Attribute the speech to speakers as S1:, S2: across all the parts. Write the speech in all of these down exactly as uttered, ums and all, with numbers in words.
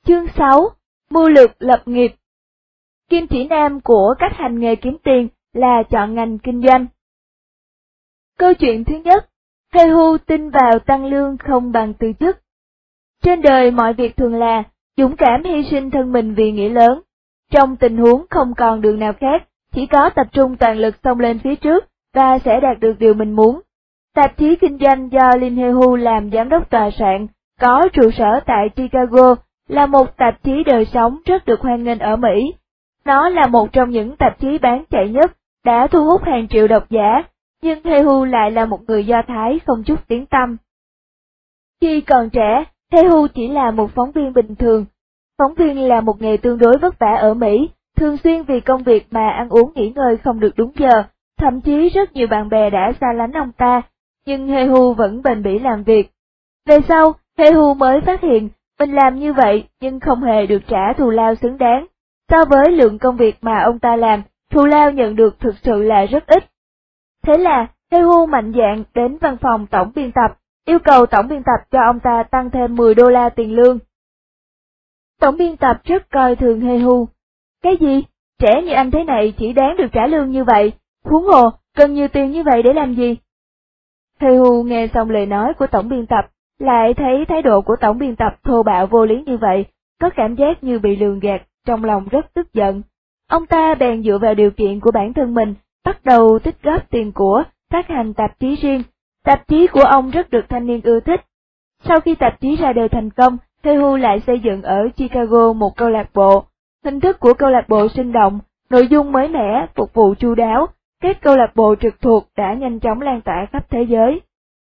S1: Chương sáu. Mưu lược lập nghiệp. Kim chỉ nam của cách hành nghề kiếm tiền là chọn ngành kinh doanh. Câu chuyện thứ nhất, Jehu tin vào tăng lương không bằng từ chức. Trên đời mọi việc thường là dũng cảm hy sinh thân mình vì nghĩa lớn. Trong tình huống không còn đường nào khác, chỉ có tập trung toàn lực xông lên phía trước và sẽ đạt được điều mình muốn. Tạp chí kinh doanh do Lin Jehu làm giám đốc tòa soạn, có trụ sở tại Chicago, là một tạp chí đời sống rất được hoan nghênh ở Mỹ. Nó là một trong những tạp chí bán chạy nhất, đã thu hút hàng triệu độc giả, nhưng Jehu lại là một người Do Thái không chút tiếng tăm. Khi còn trẻ, Jehu chỉ là một phóng viên bình thường. Phóng viên là một nghề tương đối vất vả ở Mỹ, thường xuyên vì công việc mà ăn uống nghỉ ngơi không được đúng giờ, thậm chí rất nhiều bạn bè đã xa lánh ông ta, nhưng Jehu vẫn bền bỉ làm việc. Về sau, Jehu mới phát hiện, mình làm như vậy nhưng không hề được trả thù lao xứng đáng. So với lượng công việc mà ông ta làm, thù lao nhận được thực sự là rất ít. Thế là, Jehu mạnh dạn đến văn phòng tổng biên tập, yêu cầu tổng biên tập cho ông ta tăng thêm mười đô la tiền lương. Tổng biên tập rất coi thường Jehu. Cái gì? Trẻ như anh thế này chỉ đáng được trả lương như vậy, huống hồ, cần nhiều tiền như vậy để làm gì? Jehu nghe xong lời nói của tổng biên tập, lại thấy thái độ của tổng biên tập thô bạo vô lý như vậy, có cảm giác như bị lường gạt, trong lòng rất tức giận. Ông ta bèn dựa vào điều kiện của bản thân mình, bắt đầu tích góp tiền của, phát hành tạp chí riêng. Tạp chí của ông rất được thanh niên ưa thích. Sau khi tạp chí ra đời thành công, Jehu lại xây dựng ở Chicago một câu lạc bộ. Hình thức của câu lạc bộ sinh động, nội dung mới mẻ, phục vụ chu đáo, các câu lạc bộ trực thuộc đã nhanh chóng lan tỏa khắp thế giới.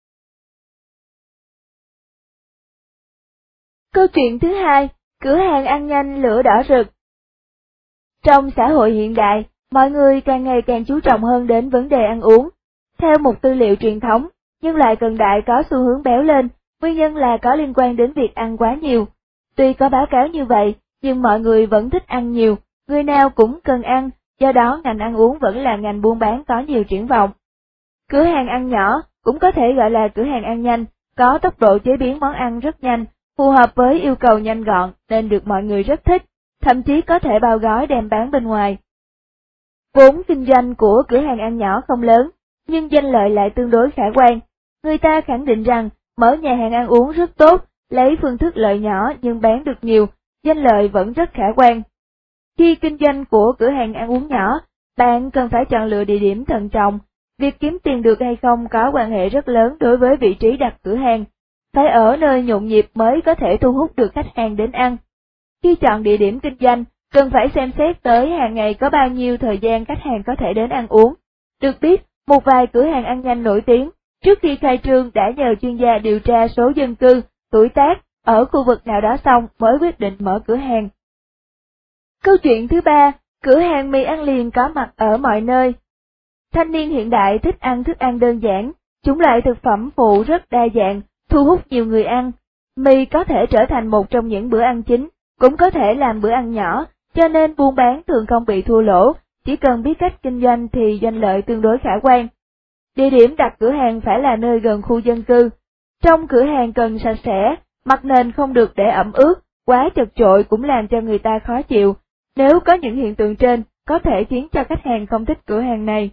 S1: Câu chuyện thứ hai, cửa hàng ăn nhanh lửa đỏ rực. Trong xã hội hiện đại, mọi người càng ngày càng chú trọng hơn đến vấn đề ăn uống. Theo một tư liệu truyền thống, nhân loại cận đại có xu hướng béo lên, nguyên nhân là có liên quan đến việc ăn quá nhiều. Tuy có báo cáo như vậy, nhưng mọi người vẫn thích ăn nhiều, người nào cũng cần ăn, do đó ngành ăn uống vẫn là ngành buôn bán có nhiều triển vọng. Cửa hàng ăn nhỏ, cũng có thể gọi là cửa hàng ăn nhanh, có tốc độ chế biến món ăn rất nhanh, phù hợp với yêu cầu nhanh gọn nên được mọi người rất thích, thậm chí có thể bao gói đem bán bên ngoài. Vốn kinh doanh của cửa hàng ăn nhỏ không lớn, nhưng danh lợi lại tương đối khả quan. Người ta khẳng định rằng mở nhà hàng ăn uống rất tốt, lấy phương thức lợi nhỏ nhưng bán được nhiều, danh lợi vẫn rất khả quan. Khi kinh doanh của cửa hàng ăn uống nhỏ, bạn cần phải chọn lựa địa điểm thận trọng. Việc kiếm tiền được hay không có quan hệ rất lớn đối với vị trí đặt cửa hàng. Phải ở nơi nhộn nhịp mới có thể thu hút được khách hàng đến ăn. Khi chọn địa điểm kinh doanh, cần phải xem xét tới hàng ngày có bao nhiêu thời gian khách hàng có thể đến ăn uống. Được biết, một vài cửa hàng ăn nhanh nổi tiếng, trước khi khai trương đã nhờ chuyên gia điều tra số dân cư, tuổi tác, ở khu vực nào đó xong mới quyết định mở cửa hàng. Câu chuyện thứ ba, cửa hàng mì ăn liền có mặt ở mọi nơi. Thanh niên hiện đại thích ăn thức ăn đơn giản, chủng loại thực phẩm phụ rất đa dạng, thu hút nhiều người ăn. Mì có thể trở thành một trong những bữa ăn chính, cũng có thể làm bữa ăn nhỏ, cho nên buôn bán thường không bị thua lỗ, chỉ cần biết cách kinh doanh thì doanh lợi tương đối khả quan. Địa điểm đặt cửa hàng phải là nơi gần khu dân cư. Trong cửa hàng cần sạch sẽ, mặt nền không được để ẩm ướt, quá chật chội cũng làm cho người ta khó chịu. Nếu có những hiện tượng trên, có thể khiến cho khách hàng không thích cửa hàng này.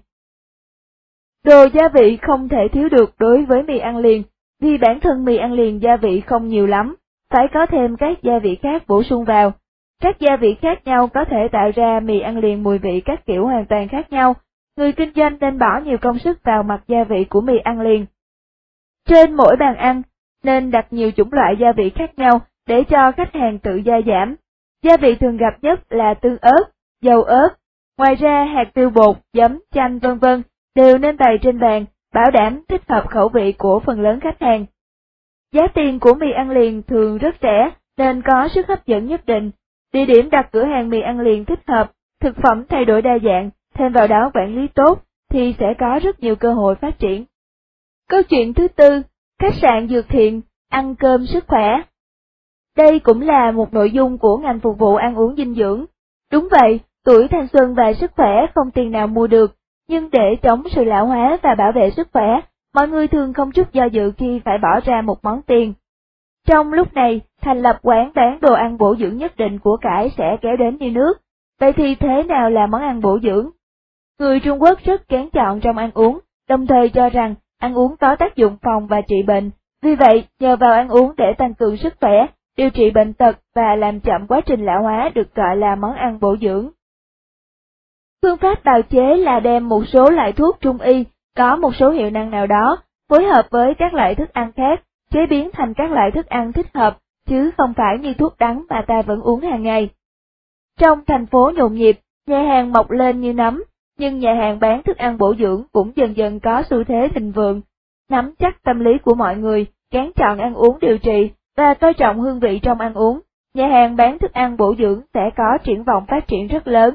S1: Đồ gia vị không thể thiếu được đối với mì ăn liền, vì bản thân mì ăn liền gia vị không nhiều lắm, phải có thêm các gia vị khác bổ sung vào. Các gia vị khác nhau có thể tạo ra mì ăn liền mùi vị các kiểu hoàn toàn khác nhau, người kinh doanh nên bỏ nhiều công sức vào mặt gia vị của mì ăn liền. Trên mỗi bàn ăn, nên đặt nhiều chủng loại gia vị khác nhau để cho khách hàng tự gia giảm. Gia vị thường gặp nhất là tương ớt, dầu ớt, ngoài ra hạt tiêu bột, giấm, chanh vân vân đều nên bày trên bàn, bảo đảm thích hợp khẩu vị của phần lớn khách hàng. Giá tiền của mì ăn liền thường rất rẻ nên có sức hấp dẫn nhất định. Địa điểm đặt cửa hàng mì ăn liền thích hợp, thực phẩm thay đổi đa dạng, thêm vào đó quản lý tốt thì sẽ có rất nhiều cơ hội phát triển. Câu chuyện thứ tư, khách sạn dược thiện, ăn cơm sức khỏe. Đây cũng là một nội dung của ngành phục vụ ăn uống dinh dưỡng. Đúng vậy, tuổi thanh xuân và sức khỏe không tiền nào mua được, nhưng để chống sự lão hóa và bảo vệ sức khỏe, mọi người thường không chút do dự khi phải bỏ ra một món tiền. Trong lúc này, thành lập quán bán đồ ăn bổ dưỡng nhất định của cải sẽ kéo đến như nước. Vậy thì thế nào là món ăn bổ dưỡng? Người Trung Quốc rất kén chọn trong ăn uống, đồng thời cho rằng ăn uống có tác dụng phòng và trị bệnh. Vì vậy, nhờ vào ăn uống để tăng cường sức khỏe, điều trị bệnh tật và làm chậm quá trình lão hóa được gọi là món ăn bổ dưỡng. Phương pháp bào chế là đem một số loại thuốc trung y có một số hiệu năng nào đó, phối hợp với các loại thức ăn khác, chế biến thành các loại thức ăn thích hợp, chứ không phải như thuốc đắng mà ta vẫn uống hàng ngày. Trong thành phố nhộn nhịp, nhà hàng mọc lên như nấm, nhưng nhà hàng bán thức ăn bổ dưỡng cũng dần dần có xu thế thịnh vượng. Nắm chắc tâm lý của mọi người, kén chọn ăn uống điều trị và coi trọng hương vị trong ăn uống, nhà hàng bán thức ăn bổ dưỡng sẽ có triển vọng phát triển rất lớn.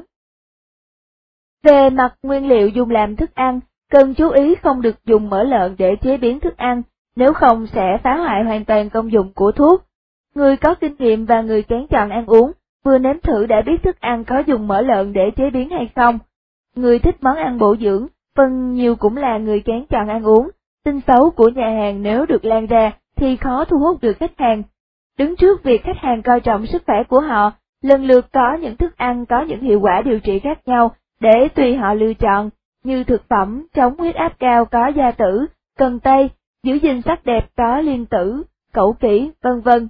S1: Về mặt nguyên liệu dùng làm thức ăn, cần chú ý không được dùng mỡ lợn để chế biến thức ăn, nếu không sẽ phá hoại hoàn toàn công dụng của thuốc. Người có kinh nghiệm và người kén chọn ăn uống, vừa nếm thử đã biết thức ăn có dùng mỡ lợn để chế biến hay không. Người thích món ăn bổ dưỡng, phần nhiều cũng là người kén chọn ăn uống. Tin xấu của nhà hàng nếu được lan ra thì khó thu hút được khách hàng. Đứng trước việc khách hàng coi trọng sức khỏe của họ, lần lượt có những thức ăn có những hiệu quả điều trị khác nhau để tùy họ lựa chọn, như thực phẩm chống huyết áp cao có gia tử, cần tây, giữ gìn sắc đẹp có liên tử, cẩu kỷ, vân vân.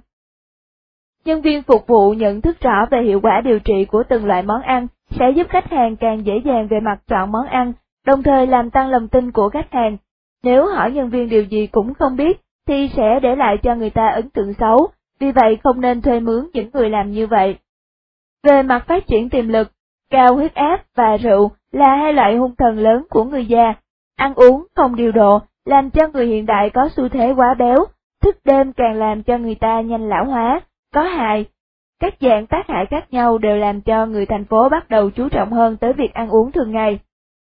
S1: Nhân viên phục vụ nhận thức rõ về hiệu quả điều trị của từng loại món ăn sẽ giúp khách hàng càng dễ dàng về mặt chọn món ăn, đồng thời làm tăng lòng tin của khách hàng. Nếu hỏi nhân viên điều gì cũng không biết, thì sẽ để lại cho người ta ấn tượng xấu, vì vậy không nên thuê mướn những người làm như vậy. Về mặt phát triển tiềm lực, cao huyết áp và rượu là hai loại hung thần lớn của người già. Ăn uống không điều độ, làm cho người hiện đại có xu thế quá béo, thức đêm càng làm cho người ta nhanh lão hóa, có hại. Các dạng tác hại khác nhau đều làm cho người thành phố bắt đầu chú trọng hơn tới việc ăn uống thường ngày.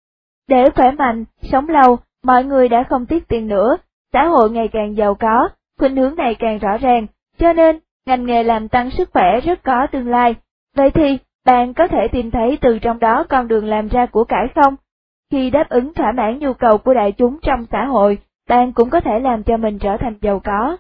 S1: Để khỏe mạnh, sống lâu, mọi người đã không tiếc tiền nữa, xã hội ngày càng giàu có, khuynh hướng này càng rõ ràng, cho nên, ngành nghề làm tăng sức khỏe rất có tương lai. Vậy thì, bạn có thể tìm thấy từ trong đó con đường làm ra của cải không? Khi đáp ứng thỏa mãn nhu cầu của đại chúng trong xã hội, bạn cũng có thể làm cho mình trở thành giàu có.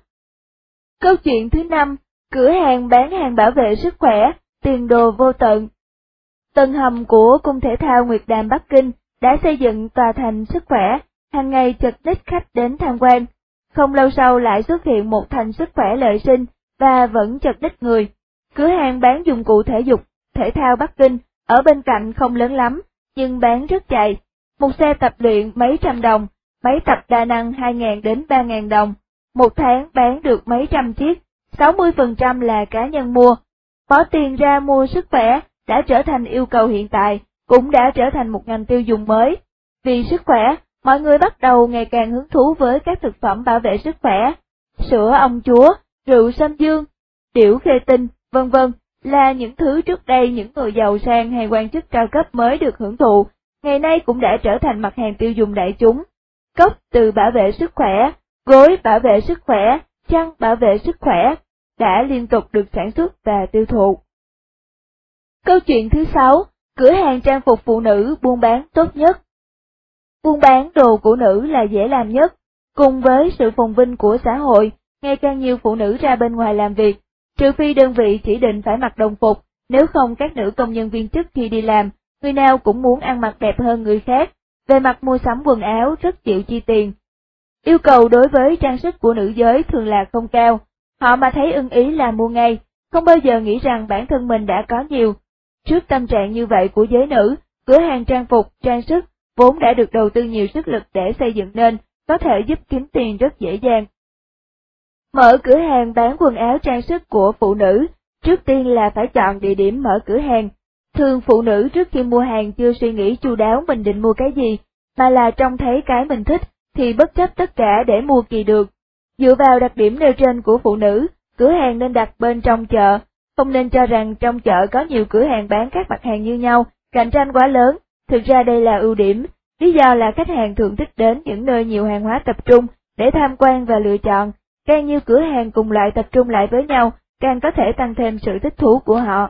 S1: Câu chuyện thứ năm, cửa hàng bán hàng bảo vệ sức khỏe, tiền đồ vô tận. Tầng hầm của Cung Thể thao Nguyệt Đàm Bắc Kinh đã xây dựng tòa thành sức khỏe, hàng ngày chật ních khách đến tham quan. Không lâu sau lại xuất hiện một thành sức khỏe lợi sinh, và vẫn chật ních người. Cửa hàng bán dụng cụ thể dục, thể thao Bắc Kinh, ở bên cạnh không lớn lắm, nhưng bán rất chạy. Một xe tập luyện mấy trăm đồng, máy tập đa năng hai nghìn đến ba nghìn đồng. Một tháng bán được mấy trăm chiếc, sáu mươi phần trăm là cá nhân mua. Bỏ tiền ra mua sức khỏe đã trở thành yêu cầu hiện tại, cũng đã trở thành một ngành tiêu dùng mới. Vì sức khỏe, mọi người bắt đầu ngày càng hứng thú với các thực phẩm bảo vệ sức khỏe. Sữa ông chúa, rượu xâm dương, điểu khê tinh, vân vân là những thứ trước đây những người giàu sang hay quan chức cao cấp mới được hưởng thụ, ngày nay cũng đã trở thành mặt hàng tiêu dùng đại chúng. Cốc từ bảo vệ sức khỏe, gối bảo vệ sức khỏe, chăn bảo vệ sức khỏe, đã liên tục được sản xuất và tiêu thụ. Câu chuyện thứ sáu, cửa hàng trang phục phụ nữ buôn bán tốt nhất. Buôn bán đồ của nữ là dễ làm nhất, cùng với sự phồn vinh của xã hội, ngày càng nhiều phụ nữ ra bên ngoài làm việc, trừ phi đơn vị chỉ định phải mặc đồng phục, nếu không các nữ công nhân viên chức khi đi làm, người nào cũng muốn ăn mặc đẹp hơn người khác, về mặt mua sắm quần áo rất chịu chi tiền. Yêu cầu đối với trang sức của nữ giới thường là không cao, họ mà thấy ưng ý là mua ngay, không bao giờ nghĩ rằng bản thân mình đã có nhiều. Trước tâm trạng như vậy của giới nữ, cửa hàng trang phục, trang sức, vốn đã được đầu tư nhiều sức lực để xây dựng nên, có thể giúp kiếm tiền rất dễ dàng. Mở cửa hàng bán quần áo trang sức của phụ nữ, trước tiên là phải chọn địa điểm mở cửa hàng. Thường phụ nữ trước khi mua hàng chưa suy nghĩ chu đáo mình định mua cái gì, mà là trông thấy cái mình thích, thì bất chấp tất cả để mua kỳ được. Dựa vào đặc điểm nêu trên của phụ nữ, cửa hàng nên đặt bên trong chợ, không nên cho rằng trong chợ có nhiều cửa hàng bán các mặt hàng như nhau, cạnh tranh quá lớn, thực ra đây là ưu điểm, lý do là khách hàng thường thích đến những nơi nhiều hàng hóa tập trung để tham quan và lựa chọn, càng nhiều cửa hàng cùng loại tập trung lại với nhau, càng có thể tăng thêm sự thích thú của họ.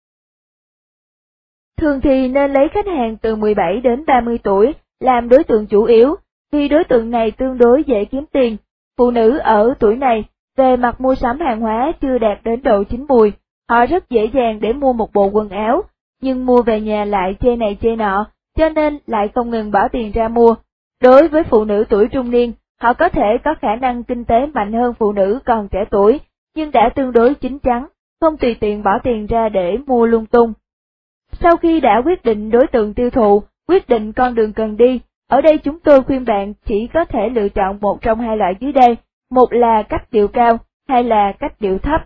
S1: Thường thì nên lấy khách hàng từ mười bảy đến ba mươi tuổi làm đối tượng chủ yếu, vì đối tượng này tương đối dễ kiếm tiền. Phụ nữ ở tuổi này về mặt mua sắm hàng hóa chưa đạt đến độ chín mùi, họ rất dễ dàng để mua một bộ quần áo, nhưng mua về nhà lại chê này chê nọ, cho nên lại không ngừng bỏ tiền ra mua. Đối với phụ nữ tuổi trung niên, họ có thể có khả năng kinh tế mạnh hơn phụ nữ còn trẻ tuổi, nhưng đã tương đối chín chắn, không tùy tiện bỏ tiền ra để mua lung tung. Sau khi đã quyết định đối tượng tiêu thụ, quyết định con đường cần đi, ở đây chúng tôi khuyên bạn chỉ có thể lựa chọn một trong hai loại dưới đây, một là cách điệu cao, hai là cách điệu thấp.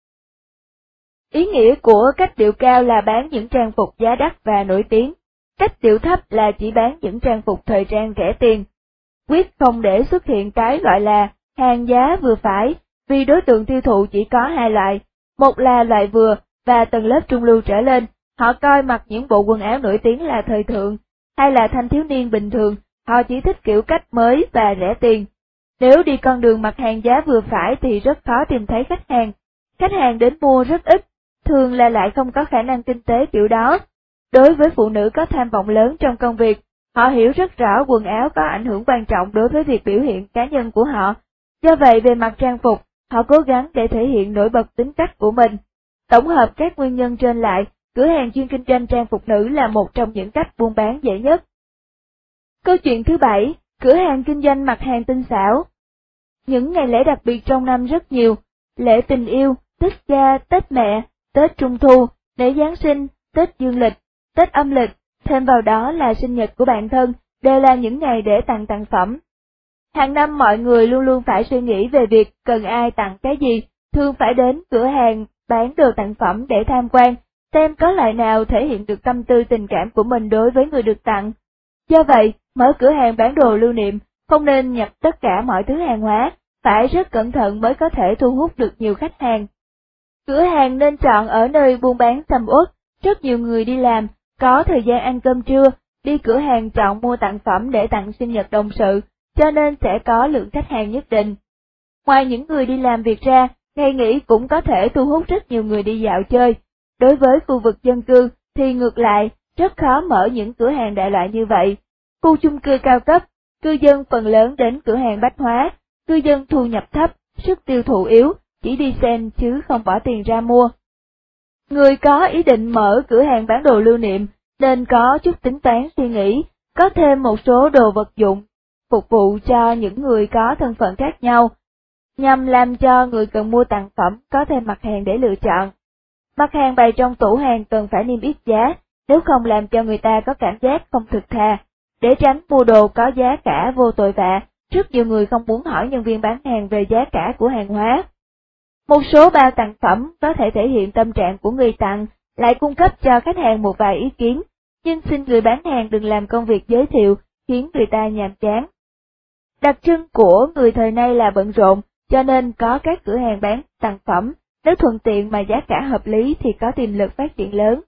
S1: Ý nghĩa của cách điệu cao là bán những trang phục giá đắt và nổi tiếng. Cách điệu thấp là chỉ bán những trang phục thời trang rẻ tiền. Quyết không để xuất hiện cái gọi là hàng giá vừa phải, vì đối tượng tiêu thụ chỉ có hai loại, một là loại vừa và tầng lớp trung lưu trở lên, họ coi mặc những bộ quần áo nổi tiếng là thời thượng, hay là thanh thiếu niên bình thường, họ chỉ thích kiểu cách mới và rẻ tiền. Nếu đi con đường mặc hàng giá vừa phải thì rất khó tìm thấy khách hàng, khách hàng đến mua rất ít, thường là lại không có khả năng kinh tế kiểu đó. Đối với phụ nữ có tham vọng lớn trong công việc, họ hiểu rất rõ quần áo có ảnh hưởng quan trọng đối với việc biểu hiện cá nhân của họ. Do vậy về mặt trang phục, họ cố gắng để thể hiện nổi bật tính cách của mình. Tổng hợp các nguyên nhân trên lại, cửa hàng chuyên kinh doanh trang phục nữ là một trong những cách buôn bán dễ nhất. Câu chuyện thứ bảy, cửa hàng kinh doanh mặt hàng tinh xảo. Những ngày lễ đặc biệt trong năm rất nhiều, lễ tình yêu, Tết cha, Tết mẹ, Tết Trung Thu, lễ Giáng sinh, Tết Dương lịch, Tết âm lịch, thêm vào đó là sinh nhật của bạn thân, đều là những ngày để tặng tặng phẩm. Hàng năm mọi người luôn luôn phải suy nghĩ về việc cần ai tặng cái gì, thường phải đến cửa hàng bán đồ tặng phẩm để tham quan, xem có loại nào thể hiện được tâm tư tình cảm của mình đối với người được tặng. Do vậy, mở cửa hàng bán đồ lưu niệm, không nên nhập tất cả mọi thứ hàng hóa, phải rất cẩn thận mới có thể thu hút được nhiều khách hàng. Cửa hàng nên chọn ở nơi buôn bán sầm uất, rất nhiều người đi làm, có thời gian ăn cơm trưa, đi cửa hàng chọn mua tặng phẩm để tặng sinh nhật đồng sự, cho nên sẽ có lượng khách hàng nhất định. Ngoài những người đi làm việc ra, ngày nghỉ cũng có thể thu hút rất nhiều người đi dạo chơi. Đối với khu vực dân cư thì ngược lại, rất khó mở những cửa hàng đại loại như vậy. Khu chung cư cao cấp, cư dân phần lớn đến cửa hàng bách hóa, cư dân thu nhập thấp, sức tiêu thụ yếu, chỉ đi xem chứ không bỏ tiền ra mua. Người có ý định mở cửa hàng bán đồ lưu niệm nên có chút tính toán suy nghĩ, có thêm một số đồ vật dụng, phục vụ cho những người có thân phận khác nhau, nhằm làm cho người cần mua tặng phẩm có thêm mặt hàng để lựa chọn. Mặt hàng bày trong tủ hàng cần phải niêm yết giá, nếu không làm cho người ta có cảm giác không thực thà. Để tránh mua đồ có giá cả vô tội vạ, rất nhiều người không muốn hỏi nhân viên bán hàng về giá cả của hàng hóa. Một số bao tặng phẩm có thể thể hiện tâm trạng của người tặng, lại cung cấp cho khách hàng một vài ý kiến, nhưng xin người bán hàng đừng làm công việc giới thiệu, khiến người ta nhàm chán. Đặc trưng của người thời nay là bận rộn, cho nên có các cửa hàng bán tặng phẩm, nếu thuận tiện mà giá cả hợp lý thì có tiềm lực phát triển lớn.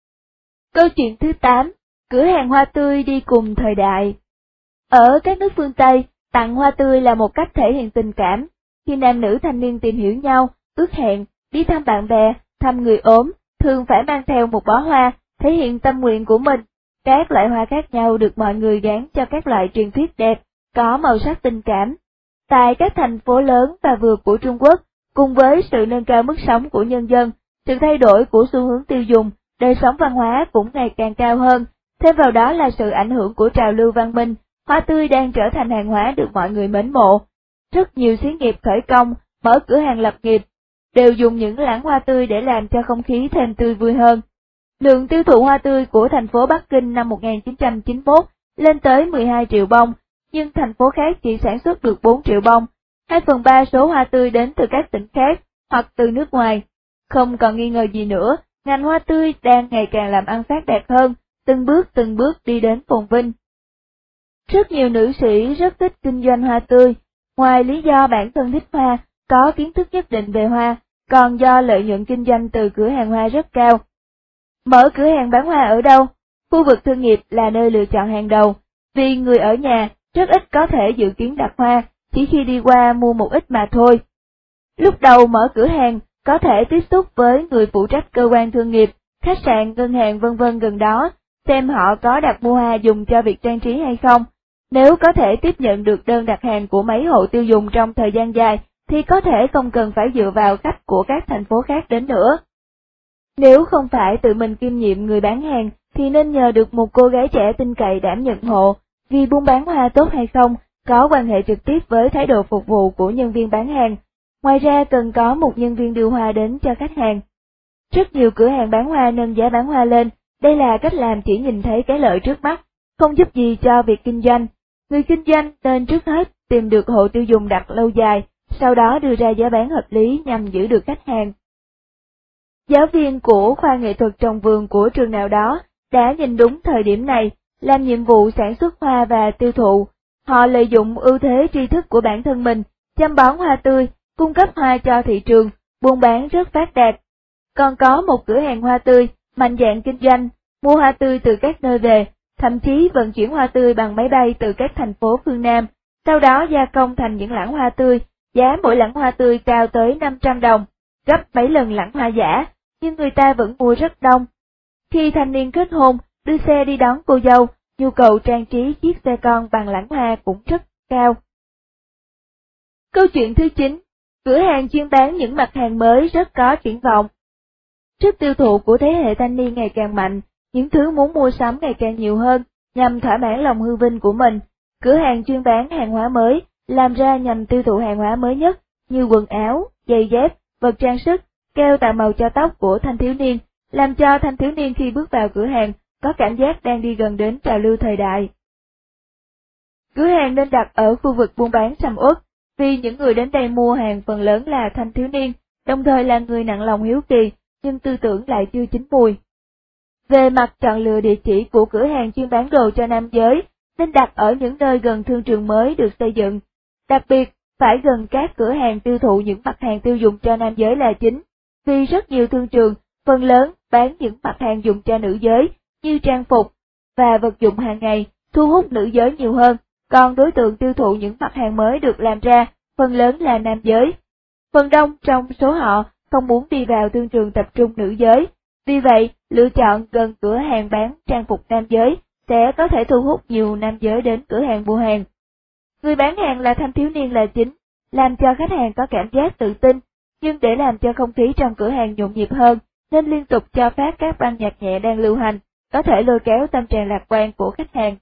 S1: Câu chuyện thứ tám, cửa hàng hoa tươi đi cùng thời đại. Ở các nước phương Tây, tặng hoa tươi là một cách thể hiện tình cảm. Khi nam nữ thanh niên tìm hiểu nhau, ước hẹn, đi thăm bạn bè, thăm người ốm, thường phải mang theo một bó hoa, thể hiện tâm nguyện của mình. Các loại hoa khác nhau được mọi người gán cho các loại truyền thuyết đẹp, có màu sắc tình cảm. Tại các thành phố lớn và vừa của Trung Quốc, cùng với sự nâng cao mức sống của nhân dân, sự thay đổi của xu hướng tiêu dùng, đời sống văn hóa cũng ngày càng cao hơn, thêm vào đó là sự ảnh hưởng của trào lưu văn minh, hoa tươi đang trở thành hàng hóa được mọi người mến mộ. Rất nhiều xí nghiệp khởi công, mở cửa hàng lập nghiệp, đều dùng những lẵng hoa tươi để làm cho không khí thêm tươi vui hơn. Lượng tiêu thụ hoa tươi của thành phố Bắc Kinh năm một nghìn chín trăm chín mươi mốt lên tới mười hai triệu bông, nhưng thành phố khác chỉ sản xuất được bốn triệu bông, hai phần ba số hoa tươi đến từ các tỉnh khác, hoặc từ nước ngoài. Không còn nghi ngờ gì nữa, ngành hoa tươi đang ngày càng làm ăn phát đạt hơn, từng bước từng bước đi đến phồn vinh. Rất nhiều nữ sĩ rất thích kinh doanh hoa tươi, ngoài lý do bản thân thích hoa, có kiến thức nhất định về hoa, còn do lợi nhuận kinh doanh từ cửa hàng hoa rất cao. Mở cửa hàng bán hoa ở đâu? Khu vực thương nghiệp là nơi lựa chọn hàng đầu, vì người ở nhà rất ít có thể dự kiến đặt hoa, chỉ khi đi qua mua một ít mà thôi. Lúc đầu mở cửa hàng, có thể tiếp xúc với người phụ trách cơ quan thương nghiệp, khách sạn, ngân hàng vân vân gần đó, xem họ có đặt mua hoa dùng cho việc trang trí hay không. Nếu có thể tiếp nhận được đơn đặt hàng của mấy hộ tiêu dùng trong thời gian dài, thì có thể không cần phải dựa vào khách của các thành phố khác đến nữa. Nếu không phải tự mình kiêm nhiệm người bán hàng, thì nên nhờ được một cô gái trẻ tin cậy đảm nhận hộ, vì buôn bán hoa tốt hay không, có quan hệ trực tiếp với thái độ phục vụ của nhân viên bán hàng. Ngoài ra cần có một nhân viên đưa hoa đến cho khách hàng. Rất nhiều cửa hàng bán hoa nâng giá bán hoa lên, đây là cách làm chỉ nhìn thấy cái lợi trước mắt, không giúp gì cho việc kinh doanh. Người kinh doanh nên trước hết tìm được hộ tiêu dùng đặt lâu dài, sau đó đưa ra giá bán hợp lý nhằm giữ được khách hàng. Giáo viên của khoa nghệ thuật trồng vườn của trường nào đó đã nhìn đúng thời điểm này, làm nhiệm vụ sản xuất hoa và tiêu thụ. Họ lợi dụng ưu thế tri thức của bản thân mình, chăm bón hoa tươi, cung cấp hoa cho thị trường, buôn bán rất phát đạt. Còn có một cửa hàng hoa tươi, mạnh dạn kinh doanh, mua hoa tươi từ các nơi về, thậm chí vận chuyển hoa tươi bằng máy bay từ các thành phố phương Nam, sau đó gia công thành những lẵng hoa tươi, giá mỗi lẵng hoa tươi cao tới năm trăm đồng, gấp mấy lần lẵng hoa giả, nhưng người ta vẫn mua rất đông. Khi thanh niên kết hôn, đưa xe đi đón cô dâu, nhu cầu trang trí chiếc xe con bằng lẵng hoa cũng rất cao. Câu chuyện thứ chín, cửa hàng chuyên bán những mặt hàng mới rất có triển vọng. Sức tiêu thụ của thế hệ thanh niên ngày càng mạnh, những thứ muốn mua sắm ngày càng nhiều hơn, nhằm thỏa mãn lòng hư vinh của mình. Cửa hàng chuyên bán hàng hóa mới, làm ra nhằm tiêu thụ hàng hóa mới nhất, như quần áo, giày dép, vật trang sức, keo tạo màu cho tóc của thanh thiếu niên, làm cho thanh thiếu niên khi bước vào cửa hàng có cảm giác đang đi gần đến trào lưu thời đại. Cửa hàng nên đặt ở khu vực buôn bán sầm uất, vì những người đến đây mua hàng phần lớn là thanh thiếu niên, đồng thời là người nặng lòng hiếu kỳ, nhưng tư tưởng lại chưa chín mùi. Về mặt chọn lựa địa chỉ của cửa hàng chuyên bán đồ cho nam giới, nên đặt ở những nơi gần thương trường mới được xây dựng. Đặc biệt, phải gần các cửa hàng tiêu thụ những mặt hàng tiêu dùng cho nam giới là chính, vì rất nhiều thương trường, phần lớn bán những mặt hàng dùng cho nữ giới, như trang phục và vật dụng hàng ngày, thu hút nữ giới nhiều hơn, còn đối tượng tiêu thụ những mặt hàng mới được làm ra, phần lớn là nam giới. Phần đông trong số họ không muốn đi vào thương trường tập trung nữ giới, vì vậy lựa chọn gần cửa hàng bán trang phục nam giới sẽ có thể thu hút nhiều nam giới đến cửa hàng mua hàng. Người bán hàng là thanh thiếu niên là chính, làm cho khách hàng có cảm giác tự tin, nhưng để làm cho không khí trong cửa hàng nhộn nhịp hơn, nên liên tục cho phát các băng nhạc nhẹ đang lưu hành, có thể lôi kéo tâm trạng lạc quan của khách hàng.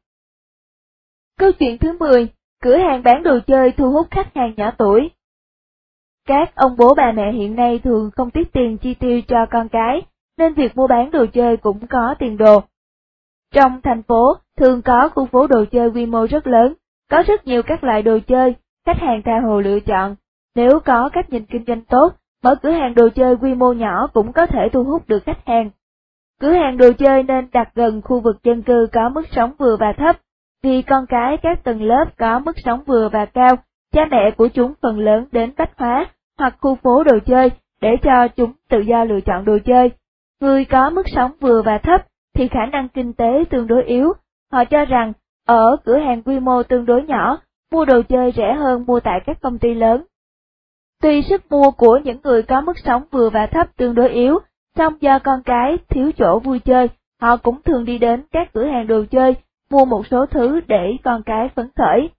S1: Câu chuyện thứ mười, cửa hàng bán đồ chơi thu hút khách hàng nhỏ tuổi. Các ông bố bà mẹ hiện nay thường không tiếc tiền chi tiêu cho con cái, nên việc mua bán đồ chơi cũng có tiền đồ. Trong thành phố, thường có khu phố đồ chơi quy mô rất lớn, có rất nhiều các loại đồ chơi, khách hàng tha hồ lựa chọn. Nếu có cách nhìn kinh doanh tốt, mở cửa hàng đồ chơi quy mô nhỏ cũng có thể thu hút được khách hàng. Cửa hàng đồ chơi nên đặt gần khu vực dân cư có mức sống vừa và thấp, vì con cái các tầng lớp có mức sống vừa và cao, cha mẹ của chúng phần lớn đến bách hóa hoặc khu phố đồ chơi để cho chúng tự do lựa chọn đồ chơi. Người có mức sống vừa và thấp thì khả năng kinh tế tương đối yếu, họ cho rằng ở cửa hàng quy mô tương đối nhỏ, mua đồ chơi rẻ hơn mua tại các công ty lớn. Tuy sức mua của những người có mức sống vừa và thấp tương đối yếu, song do con cái thiếu chỗ vui chơi, họ cũng thường đi đến các cửa hàng đồ chơi, mua một số thứ để con cái phấn khởi.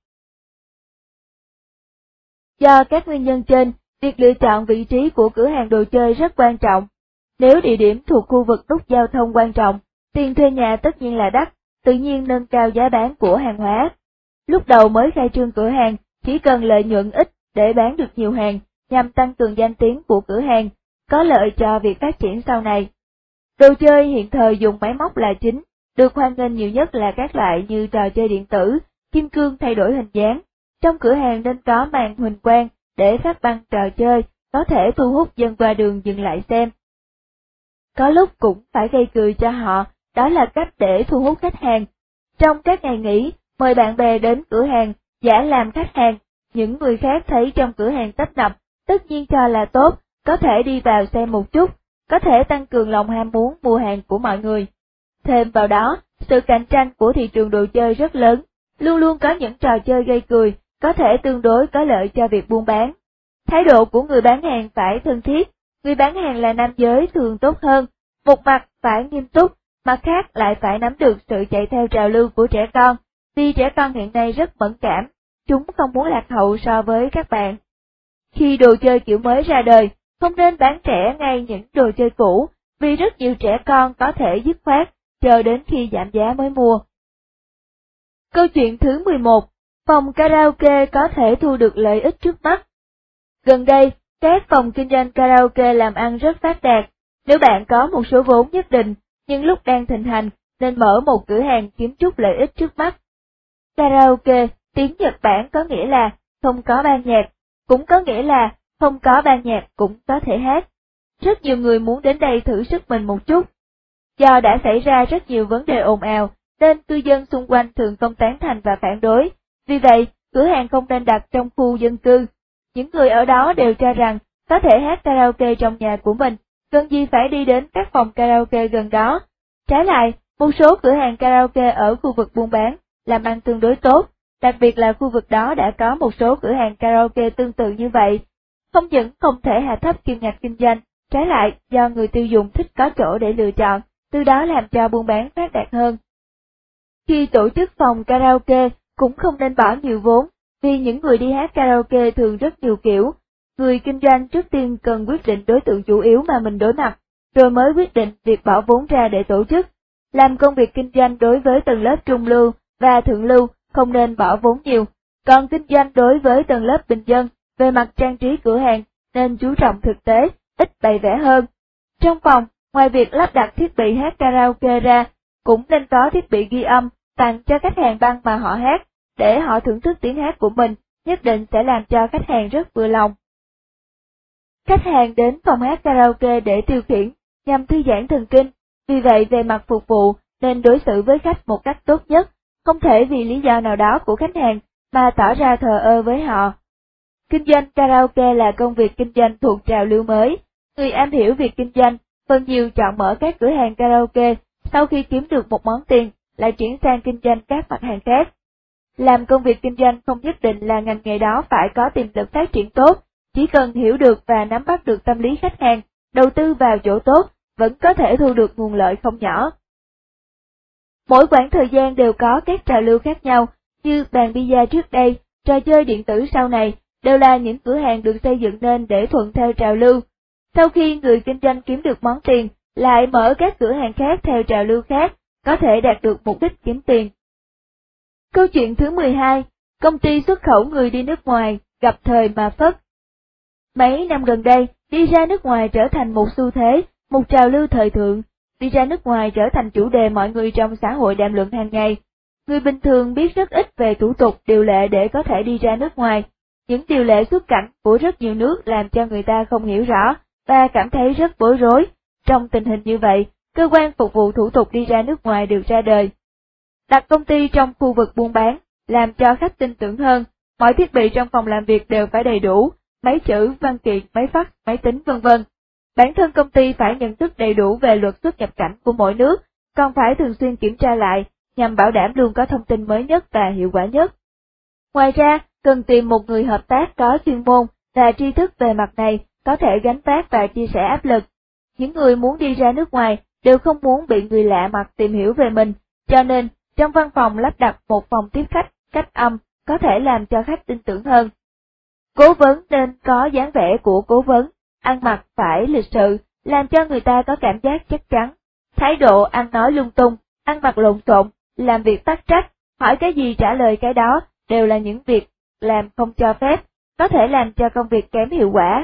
S1: Do các nguyên nhân trên, việc lựa chọn vị trí của cửa hàng đồ chơi rất quan trọng. Nếu địa điểm thuộc khu vực nút giao thông quan trọng, tiền thuê nhà tất nhiên là đắt, tự nhiên nâng cao giá bán của hàng hóa. Lúc đầu mới khai trương cửa hàng, chỉ cần lợi nhuận ít để bán được nhiều hàng, nhằm tăng cường danh tiếng của cửa hàng, có lợi cho việc phát triển sau này. Đồ chơi hiện thời dùng máy móc là chính, được hoan nghênh nhiều nhất là các loại như trò chơi điện tử, kim cương thay đổi hình dáng. Trong cửa hàng nên có màn huỳnh quang để phát băng trò chơi, có thể thu hút dân qua đường dừng lại xem. Có lúc cũng phải gây cười cho họ, đó là cách để thu hút khách hàng. Trong các ngày nghỉ, mời bạn bè đến cửa hàng, giả làm khách hàng, những người khác thấy trong cửa hàng tấp nập, tất nhiên cho là tốt, có thể đi vào xem một chút, có thể tăng cường lòng ham muốn mua hàng của mọi người. Thêm vào đó, sự cạnh tranh của thị trường đồ chơi rất lớn, luôn luôn có những trò chơi gây cười, có thể tương đối có lợi cho việc buôn bán. Thái độ của người bán hàng phải thân thiết, người bán hàng là nam giới thường tốt hơn, một mặt phải nghiêm túc, mặt khác lại phải nắm được sự chạy theo trào lưu của trẻ con, vì trẻ con hiện nay rất mẫn cảm, chúng không muốn lạc hậu so với các bạn. Khi đồ chơi kiểu mới ra đời, không nên bán rẻ ngay những đồ chơi cũ, vì rất nhiều trẻ con có thể dứt khoát, chờ đến khi giảm giá mới mua. Câu chuyện thứ mười một, phòng karaoke có thể thu được lợi ích trước mắt. Gần đây, các phòng kinh doanh karaoke làm ăn rất phát đạt. Nếu bạn có một số vốn nhất định, nhưng lúc đang thịnh hành, nên mở một cửa hàng kiếm chút lợi ích trước mắt. Karaoke, tiếng Nhật Bản có nghĩa là không có ban nhạc, cũng có nghĩa là không có ban nhạc cũng có thể hát. Rất nhiều người muốn đến đây thử sức mình một chút. Do đã xảy ra rất nhiều vấn đề ồn ào, nên cư dân xung quanh thường không tán thành và phản đối. Vì vậy, cửa hàng không nên đặt trong khu dân cư. Những người ở đó đều cho rằng có thể hát karaoke trong nhà của mình, cần gì phải đi đến các phòng karaoke gần đó. Trái lại, một số cửa hàng karaoke ở khu vực buôn bán làm ăn tương đối tốt, đặc biệt là khu vực đó đã có một số cửa hàng karaoke tương tự như vậy. Không những không thể hạ thấp kim ngạch kinh doanh, trái lại do người tiêu dùng thích có chỗ để lựa chọn, từ đó làm cho buôn bán phát đạt hơn. Khi tổ chức phòng karaoke cũng không nên bỏ nhiều vốn, vì những người đi hát karaoke thường rất nhiều kiểu. Người kinh doanh trước tiên cần quyết định đối tượng chủ yếu mà mình đối mặt, rồi mới quyết định việc bỏ vốn ra để tổ chức. Làm công việc kinh doanh đối với tầng lớp trung lưu và thượng lưu không nên bỏ vốn nhiều, còn kinh doanh đối với tầng lớp bình dân, về mặt trang trí cửa hàng nên chú trọng thực tế, ít bày vẽ hơn. Trong phòng, ngoài việc lắp đặt thiết bị hát karaoke ra, cũng nên có thiết bị ghi âm, tặng cho khách hàng băng mà họ hát, để họ thưởng thức tiếng hát của mình, nhất định sẽ làm cho khách hàng rất vừa lòng. Khách hàng đến phòng hát karaoke để tiêu khiển, nhằm thư giãn thần kinh, vì vậy về mặt phục vụ nên đối xử với khách một cách tốt nhất, không thể vì lý do nào đó của khách hàng mà tỏ ra thờ ơ với họ. Kinh doanh karaoke là công việc kinh doanh thuộc trào lưu mới, người am hiểu việc kinh doanh, phần nhiều chọn mở các cửa hàng karaoke, sau khi kiếm được một món tiền, lại chuyển sang kinh doanh các mặt hàng khác. Làm công việc kinh doanh không nhất định là ngành nghề đó phải có tiềm lực phát triển tốt, chỉ cần hiểu được và nắm bắt được tâm lý khách hàng, đầu tư vào chỗ tốt, vẫn có thể thu được nguồn lợi không nhỏ. Mỗi quãng thời gian đều có các trào lưu khác nhau, như bàn pizza trước đây, trò chơi điện tử sau này, đều là những cửa hàng được xây dựng nên để thuận theo trào lưu. Sau khi người kinh doanh kiếm được món tiền, lại mở các cửa hàng khác theo trào lưu khác, có thể đạt được mục đích kiếm tiền. Câu chuyện thứ mười hai, công ty xuất khẩu người đi nước ngoài, gặp thời mà phất. Mấy năm gần đây, đi ra nước ngoài trở thành một xu thế, một trào lưu thời thượng, đi ra nước ngoài trở thành chủ đề mọi người trong xã hội đàm luận hàng ngày. Người bình thường biết rất ít về thủ tục điều lệ để có thể đi ra nước ngoài. Những điều lệ xuất cảnh của rất nhiều nước làm cho người ta không hiểu rõ, và cảm thấy rất bối rối. Trong tình hình như vậy, cơ quan phục vụ thủ tục đi ra nước ngoài được ra đời. Đặt công ty trong khu vực buôn bán, làm cho khách tin tưởng hơn, mọi thiết bị trong phòng làm việc đều phải đầy đủ, máy chữ, văn kiện, máy fax, máy tính vân vân. Bản thân công ty phải nhận thức đầy đủ về luật xuất nhập cảnh của mỗi nước, còn phải thường xuyên kiểm tra lại, nhằm bảo đảm luôn có thông tin mới nhất và hiệu quả nhất. Ngoài ra, cần tìm một người hợp tác có chuyên môn và tri thức về mặt này, có thể gánh vác và chia sẻ áp lực. Những người muốn đi ra nước ngoài đều không muốn bị người lạ mặt tìm hiểu về mình, cho nên trong văn phòng lắp đặt một phòng tiếp khách, cách âm, có thể làm cho khách tin tưởng hơn. Cố vấn nên có dáng vẻ của cố vấn, ăn mặc phải lịch sự, làm cho người ta có cảm giác chắc chắn. Thái độ ăn nói lung tung, ăn mặc lộn xộn, làm việc tắc trách, hỏi cái gì trả lời cái đó, đều là những việc làm không cho phép, có thể làm cho công việc kém hiệu quả.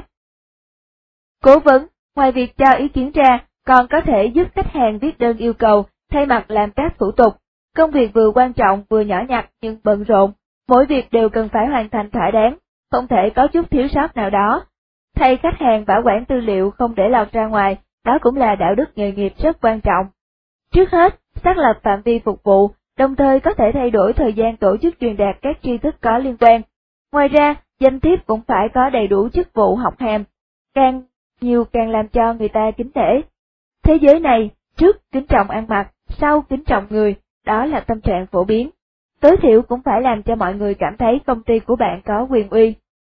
S1: Cố vấn, ngoài việc cho ý kiến ra, còn có thể giúp khách hàng viết đơn yêu cầu, thay mặt làm các thủ tục. Công việc vừa quan trọng vừa nhỏ nhặt nhưng bận rộn, mỗi việc đều cần phải hoàn thành thỏa đáng, không thể có chút thiếu sót nào đó. Thay khách hàng bảo quản tư liệu không để lọt ra ngoài, đó cũng là đạo đức nghề nghiệp rất quan trọng. Trước hết, xác lập phạm vi phục vụ, đồng thời có thể thay đổi thời gian tổ chức truyền đạt các tri thức có liên quan. Ngoài ra, danh thiếp cũng phải có đầy đủ chức vụ học hàm, càng nhiều càng làm cho người ta kính nể. Thế giới này, trước kính trọng ăn mặc, sau kính trọng người, đó là tâm trạng phổ biến. Tối thiểu cũng phải làm cho mọi người cảm thấy công ty của bạn có quyền uy.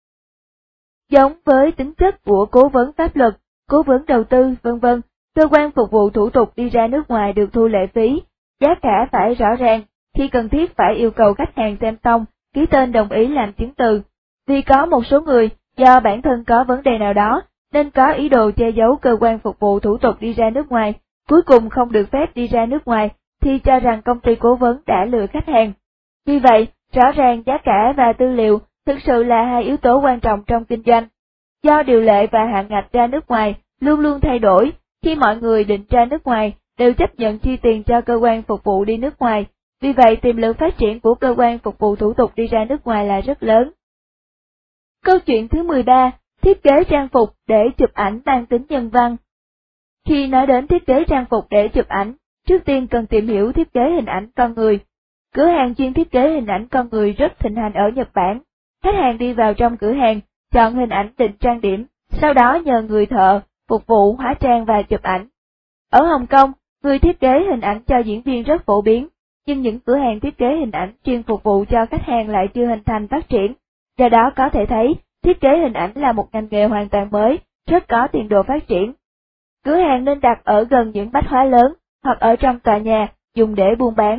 S1: Giống với tính chất của cố vấn pháp luật, cố vấn đầu tư, vân vân, cơ quan phục vụ thủ tục đi ra nước ngoài được thu lệ phí, giá cả phải rõ ràng, khi cần thiết phải yêu cầu khách hàng xem xong, ký tên đồng ý làm chứng từ. Vì có một số người, Do bản thân có vấn đề nào đó, nên có ý đồ che giấu cơ quan phục vụ thủ tục đi ra nước ngoài, cuối cùng không được phép đi ra nước ngoài, thì cho rằng công ty cố vấn đã lừa khách hàng. Vì vậy, rõ ràng giá cả và tư liệu thực sự là hai yếu tố quan trọng trong kinh doanh. Do điều lệ và hạn ngạch ra nước ngoài luôn luôn thay đổi, khi mọi người định ra nước ngoài đều chấp nhận chi tiền cho cơ quan phục vụ đi nước ngoài, vì vậy tiềm lực phát triển của cơ quan phục vụ thủ tục đi ra nước ngoài là rất lớn. Câu chuyện thứ mười ba, thiết kế trang phục để chụp ảnh mang tính nhân văn. Khi nói đến thiết kế trang phục để chụp ảnh, trước tiên cần tìm hiểu thiết kế hình ảnh con người. Cửa hàng chuyên thiết kế hình ảnh con người rất thịnh hành ở Nhật Bản. Khách hàng đi vào trong cửa hàng, chọn hình ảnh định trang điểm, sau đó nhờ người thợ, phục vụ hóa trang và chụp ảnh. Ở Hồng Kông, người thiết kế hình ảnh cho diễn viên rất phổ biến, nhưng những cửa hàng thiết kế hình ảnh chuyên phục vụ cho khách hàng lại chưa hình thành phát triển. Do đó có thể thấy, thiết kế hình ảnh là một ngành nghề hoàn toàn mới, rất có tiền đồ phát triển. Cửa hàng nên đặt ở gần những bách hóa lớn, hoặc ở trong tòa nhà, dùng để buôn bán.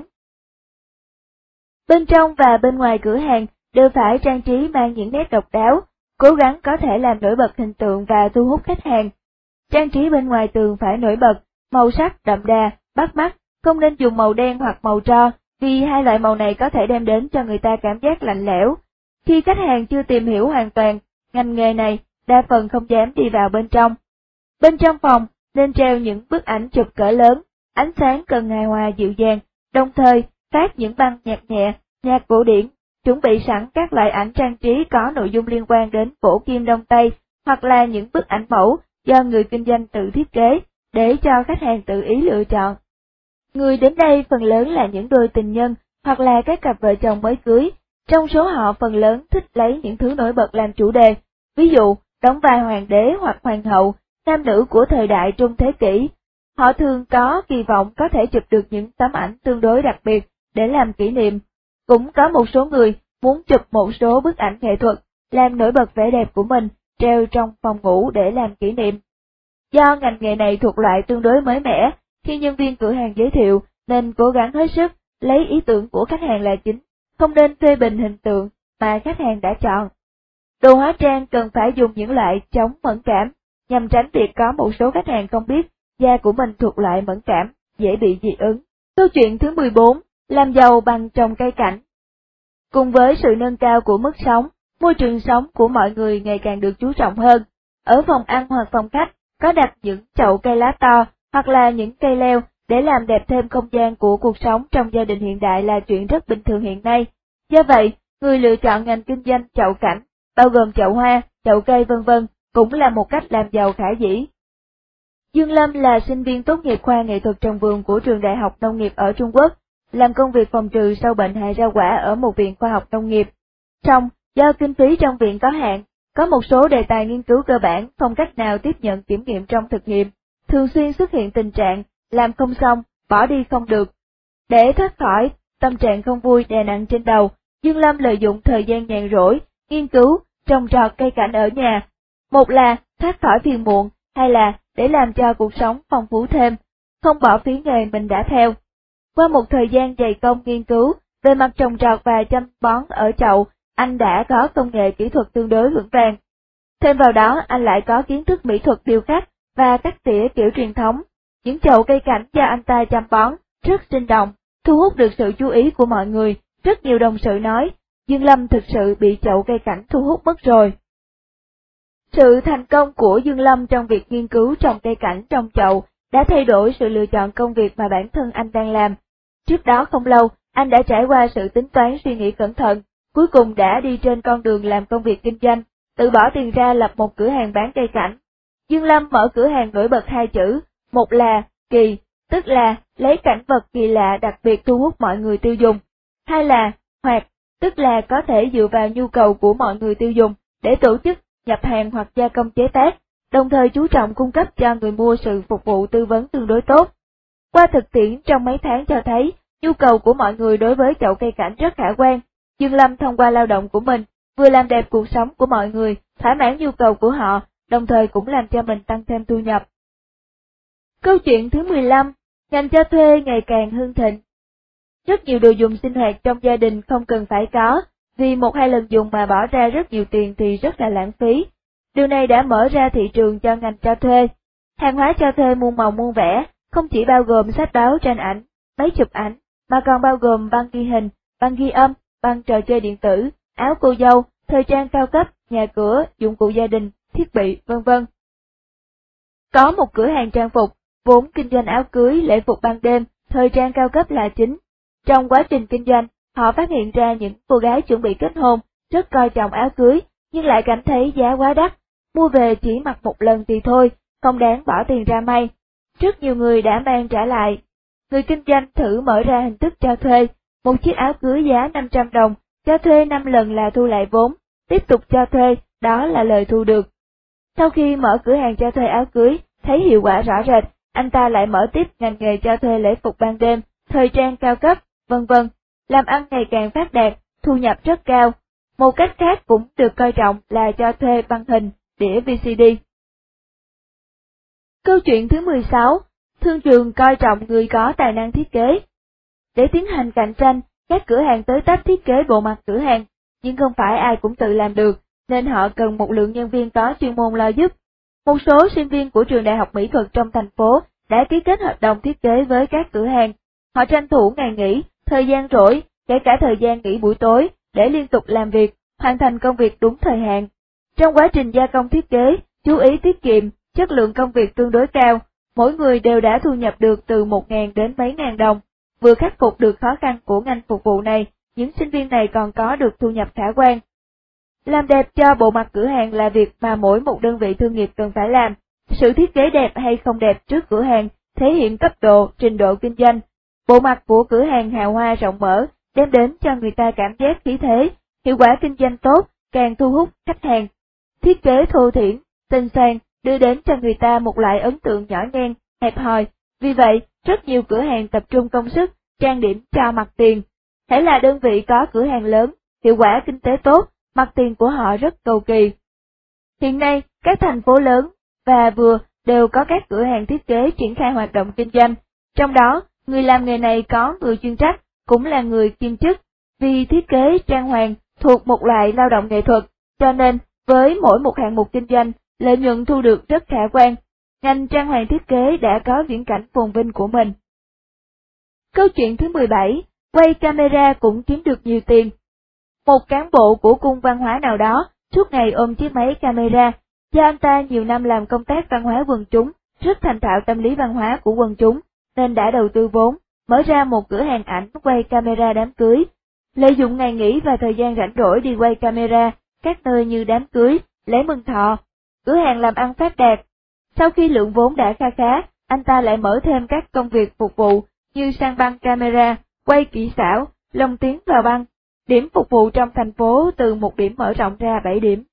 S1: Bên trong và bên ngoài cửa hàng đều phải trang trí mang những nét độc đáo, cố gắng có thể làm nổi bật hình tượng và thu hút khách hàng. Trang trí bên ngoài tường phải nổi bật, màu sắc đậm đà, bắt mắt, không nên dùng màu đen hoặc màu tro, vì hai loại màu này có thể đem đến cho người ta cảm giác lạnh lẽo. Khi khách hàng chưa tìm hiểu hoàn toàn ngành nghề này, đa phần không dám đi vào bên trong. Bên trong phòng nên treo những bức ảnh chụp cỡ lớn, ánh sáng cần hài hòa dịu dàng, đồng thời phát những băng nhạc nhẹ, nhạc cổ điển, chuẩn bị sẵn các loại ảnh trang trí có nội dung liên quan đến cổ kim Đông Tây, hoặc là những bức ảnh mẫu do người kinh doanh tự thiết kế, để cho khách hàng tự ý lựa chọn. Người đến đây phần lớn là những đôi tình nhân, hoặc là các cặp vợ chồng mới cưới, trong số họ phần lớn thích lấy những thứ nổi bật làm chủ đề, ví dụ, đóng vai hoàng đế hoặc hoàng hậu, nam nữ của thời đại trung thế kỷ. Họ thường có kỳ vọng có thể chụp được những tấm ảnh tương đối đặc biệt để làm kỷ niệm. Cũng có một số người muốn chụp một số bức ảnh nghệ thuật, làm nổi bật vẻ đẹp của mình, treo trong phòng ngủ để làm kỷ niệm. Do ngành nghề này thuộc loại tương đối mới mẻ, khi nhân viên cửa hàng giới thiệu nên cố gắng hết sức lấy ý tưởng của khách hàng là chính, không nên phê bình hình tượng mà khách hàng đã chọn. Đồ hóa trang cần phải dùng những loại chống mẫn cảm, nhằm tránh việc có một số khách hàng không biết da của mình thuộc loại mẫn cảm, dễ bị dị ứng. Câu chuyện thứ mười bốn, làm giàu bằng trồng cây cảnh. Cùng với sự nâng cao của mức sống, môi trường sống của mọi người ngày càng được chú trọng hơn. Ở phòng ăn hoặc phòng khách, có đặt những chậu cây lá to, hoặc là những cây leo, để làm đẹp thêm không gian của cuộc sống trong gia đình hiện đại là chuyện rất bình thường hiện nay. Do vậy, người lựa chọn ngành kinh doanh chậu cảnh, bao gồm chậu hoa, chậu cây vân vân, cũng là một cách làm giàu khả dĩ. Dương Lâm là sinh viên tốt nghiệp khoa nghệ thuật trồng vườn của trường Đại học Nông nghiệp ở Trung Quốc, làm công việc phòng trừ sâu bệnh hại rau quả ở một viện khoa học nông nghiệp. Song, do kinh phí trong viện có hạn, có một số đề tài nghiên cứu cơ bản không cách nào tiếp nhận kiểm nghiệm trong thực nghiệm, thường xuyên xuất hiện tình trạng làm không xong, bỏ đi không được. Để thoát khỏi tâm trạng không vui đè nặng trên đầu, Dương Lâm lợi dụng thời gian nhàn rỗi, nghiên cứu, trồng trọt cây cảnh ở nhà. Một là thoát khỏi phiền muộn, hai là để làm cho cuộc sống phong phú thêm, không bỏ phí nghề mình đã theo. Qua một thời gian dày công nghiên cứu về mặt trồng trọt và chăm bón ở chậu, anh đã có công nghệ kỹ thuật tương đối vững vàng. Thêm vào đó, anh lại có kiến thức mỹ thuật điêu khắc và cắt tỉa kiểu truyền thống. Những chậu cây cảnh do anh ta chăm bón rất sinh động, thu hút được sự chú ý của mọi người. Rất nhiều đồng sự nói, Dương Lâm thực sự bị chậu cây cảnh thu hút mất rồi. Sự thành công của Dương Lâm trong việc nghiên cứu trồng cây cảnh trong chậu đã thay đổi sự lựa chọn công việc mà bản thân anh đang làm. Trước đó không lâu, anh đã trải qua sự tính toán suy nghĩ cẩn thận, cuối cùng đã đi trên con đường làm công việc kinh doanh, tự bỏ tiền ra lập một cửa hàng bán cây cảnh. Dương Lâm mở cửa hàng nổi bật hai chữ, một là kỳ, tức là lấy cảnh vật kỳ lạ đặc biệt thu hút mọi người tiêu dùng. Hai là hoạt, tức là có thể dựa vào nhu cầu của mọi người tiêu dùng để tổ chức nhập hàng hoặc gia công chế tác, đồng thời chú trọng cung cấp cho người mua sự phục vụ tư vấn tương đối tốt. Qua thực tiễn trong mấy tháng cho thấy, nhu cầu của mọi người đối với chậu cây cảnh rất khả quan. Dương Lâm thông qua lao động của mình, vừa làm đẹp cuộc sống của mọi người, thỏa mãn nhu cầu của họ, đồng thời cũng làm cho mình tăng thêm thu nhập. Câu chuyện thứ mười lăm, ngành cho thuê ngày càng hưng thịnh. Rất nhiều đồ dùng sinh hoạt trong gia đình không cần phải có, vì một hai lần dùng mà bỏ ra rất nhiều tiền thì rất là lãng phí. Điều này đã mở ra thị trường cho ngành cho thuê. Hàng hóa cho thuê muôn màu muôn vẻ, không chỉ bao gồm sách báo, tranh ảnh, máy chụp ảnh, mà còn bao gồm băng ghi hình, băng ghi âm, băng trò chơi điện tử, áo cô dâu, thời trang cao cấp, nhà cửa, dụng cụ gia đình, thiết bị, vân vân. Có một cửa hàng trang phục, vốn kinh doanh áo cưới, lễ phục ban đêm, thời trang cao cấp là chính. Trong quá trình kinh doanh, họ phát hiện ra những cô gái chuẩn bị kết hôn, rất coi trọng áo cưới, nhưng lại cảm thấy giá quá đắt, mua về chỉ mặc một lần thì thôi, không đáng bỏ tiền ra may. Rất nhiều người đã mang trả lại. Người kinh doanh thử mở ra hình thức cho thuê, một chiếc áo cưới giá năm trăm đồng, cho thuê năm lần là thu lại vốn, tiếp tục cho thuê, đó là lời thu được. Sau khi mở cửa hàng cho thuê áo cưới, thấy hiệu quả rõ rệt, anh ta lại mở tiếp ngành nghề cho thuê lễ phục ban đêm, thời trang cao cấp, vân vân, làm ăn ngày càng phát đạt, thu nhập rất cao. Một cách khác cũng được coi trọng là cho thuê băng hình, đĩa vê xê đê. Câu chuyện thứ mười sáu, thương trường coi trọng người có tài năng thiết kế. Để tiến hành cạnh tranh, các cửa hàng tới tấp thiết kế bộ mặt cửa hàng, nhưng không phải ai cũng tự làm được, nên họ cần một lượng nhân viên có chuyên môn lo giúp. Một số sinh viên của trường đại học mỹ thuật trong thành phố đã ký kết hợp đồng thiết kế với các cửa hàng. Họ tranh thủ ngày nghỉ, thời gian rỗi, kể cả thời gian nghỉ buổi tối, để liên tục làm việc, hoàn thành công việc đúng thời hạn. Trong quá trình gia công thiết kế, chú ý tiết kiệm, chất lượng công việc tương đối cao, mỗi người đều đã thu nhập được từ một ngàn đến mấy ngàn đồng. Vừa khắc phục được khó khăn của ngành phục vụ này, những sinh viên này còn có được thu nhập khả quan. Làm đẹp cho bộ mặt cửa hàng là việc mà mỗi một đơn vị thương nghiệp cần phải làm. Sự thiết kế đẹp hay không đẹp trước cửa hàng thể hiện cấp độ, trình độ kinh doanh. Bộ mặt của cửa hàng hào hoa rộng mở, đem đến cho người ta cảm giác khí thế, hiệu quả kinh doanh tốt, càng thu hút khách hàng. Thiết kế thô thiển, tinh xảo, đưa đến cho người ta một loại ấn tượng nhỏ nhen, hẹp hòi. Vì vậy, rất nhiều cửa hàng tập trung công sức, trang điểm cho mặt tiền. Hễ là đơn vị có cửa hàng lớn, hiệu quả kinh tế tốt, mặt tiền của họ rất cầu kỳ. Hiện nay, các thành phố lớn và vừa đều có các cửa hàng thiết kế triển khai hoạt động kinh doanh. Trong đó, người làm nghề này có người chuyên trách, cũng là người kiêm chức. Vì thiết kế trang hoàng thuộc một loại lao động nghệ thuật, cho nên với mỗi một hạng mục kinh doanh, lợi nhuận thu được rất khả quan. Ngành trang hoàng thiết kế đã có viễn cảnh phồn vinh của mình. Câu chuyện thứ mười bảy, quay camera cũng kiếm được nhiều tiền. Một cán bộ của cung văn hóa nào đó, suốt ngày ôm chiếc máy camera, do anh ta nhiều năm làm công tác văn hóa quần chúng, rất thành thạo tâm lý văn hóa của quần chúng, nên đã đầu tư vốn, mở ra một cửa hàng ảnh quay camera đám cưới. Lợi dụng ngày nghỉ và thời gian rảnh rỗi đi quay camera, các nơi như đám cưới, lễ mừng thọ, cửa hàng làm ăn phát đạt. Sau khi lượng vốn đã kha khá, anh ta lại mở thêm các công việc phục vụ như sang băng camera, quay kỹ xảo, lồng tiếng vào băng. Điểm phục vụ trong thành phố từ một điểm mở rộng ra bảy điểm.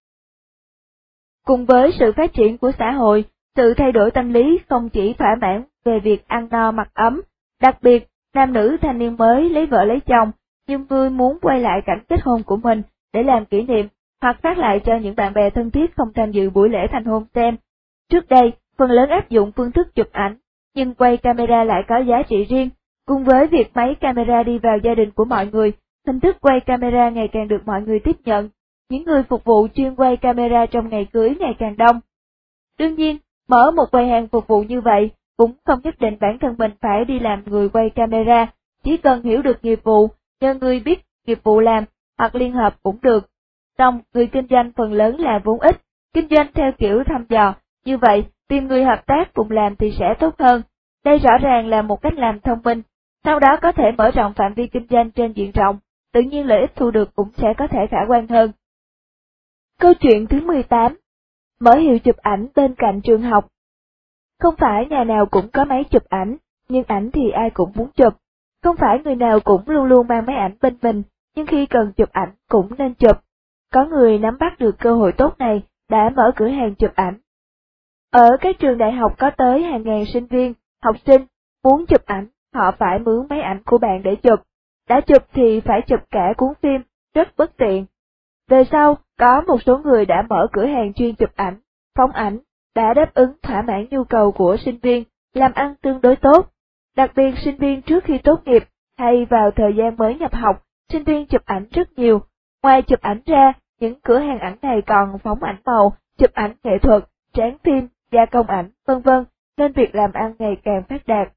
S1: Cùng với sự phát triển của xã hội, sự thay đổi tâm lý không chỉ thỏa mãn về việc ăn no mặc ấm, đặc biệt, nam nữ thanh niên mới lấy vợ lấy chồng, nhưng vui muốn quay lại cảnh kết hôn của mình để làm kỷ niệm, hoặc phát lại cho những bạn bè thân thiết không tham dự buổi lễ thành hôn xem. Trước đây, phần lớn áp dụng phương thức chụp ảnh, nhưng quay camera lại có giá trị riêng, cùng với việc máy camera đi vào gia đình của mọi người. Hình thức quay camera ngày càng được mọi người tiếp nhận, những người phục vụ chuyên quay camera trong ngày cưới ngày càng đông. Đương nhiên, mở một quầy hàng phục vụ như vậy, cũng không nhất định bản thân mình phải đi làm người quay camera, chỉ cần hiểu được nghiệp vụ, nhờ người biết nghiệp vụ làm, hoặc liên hợp cũng được. Song, người kinh doanh phần lớn là vốn ít, kinh doanh theo kiểu thăm dò, như vậy, tìm người hợp tác cùng làm thì sẽ tốt hơn. Đây rõ ràng là một cách làm thông minh, sau đó có thể mở rộng phạm vi kinh doanh trên diện rộng. Tự nhiên lợi ích thu được cũng sẽ có thể khả quan hơn. Câu chuyện thứ mười tám, mở hiệu chụp ảnh bên cạnh trường học. Không phải nhà nào cũng có máy chụp ảnh, nhưng ảnh thì ai cũng muốn chụp. Không phải người nào cũng luôn luôn mang máy ảnh bên mình, nhưng khi cần chụp ảnh cũng nên chụp. Có người nắm bắt được cơ hội tốt này, đã mở cửa hàng chụp ảnh. Ở các trường đại học có tới hàng ngàn sinh viên, học sinh, muốn chụp ảnh, họ phải mướn máy ảnh của bạn để chụp. Đã chụp thì phải chụp cả cuốn phim, rất bất tiện. Về sau, có một số người đã mở cửa hàng chuyên chụp ảnh, phóng ảnh, đã đáp ứng thỏa mãn nhu cầu của sinh viên, làm ăn tương đối tốt. Đặc biệt sinh viên trước khi tốt nghiệp, hay vào thời gian mới nhập học, sinh viên chụp ảnh rất nhiều. Ngoài chụp ảnh ra, những cửa hàng ảnh này còn phóng ảnh màu, chụp ảnh nghệ thuật, tráng phim, gia công ảnh, vân vân, nên việc làm ăn ngày càng phát đạt.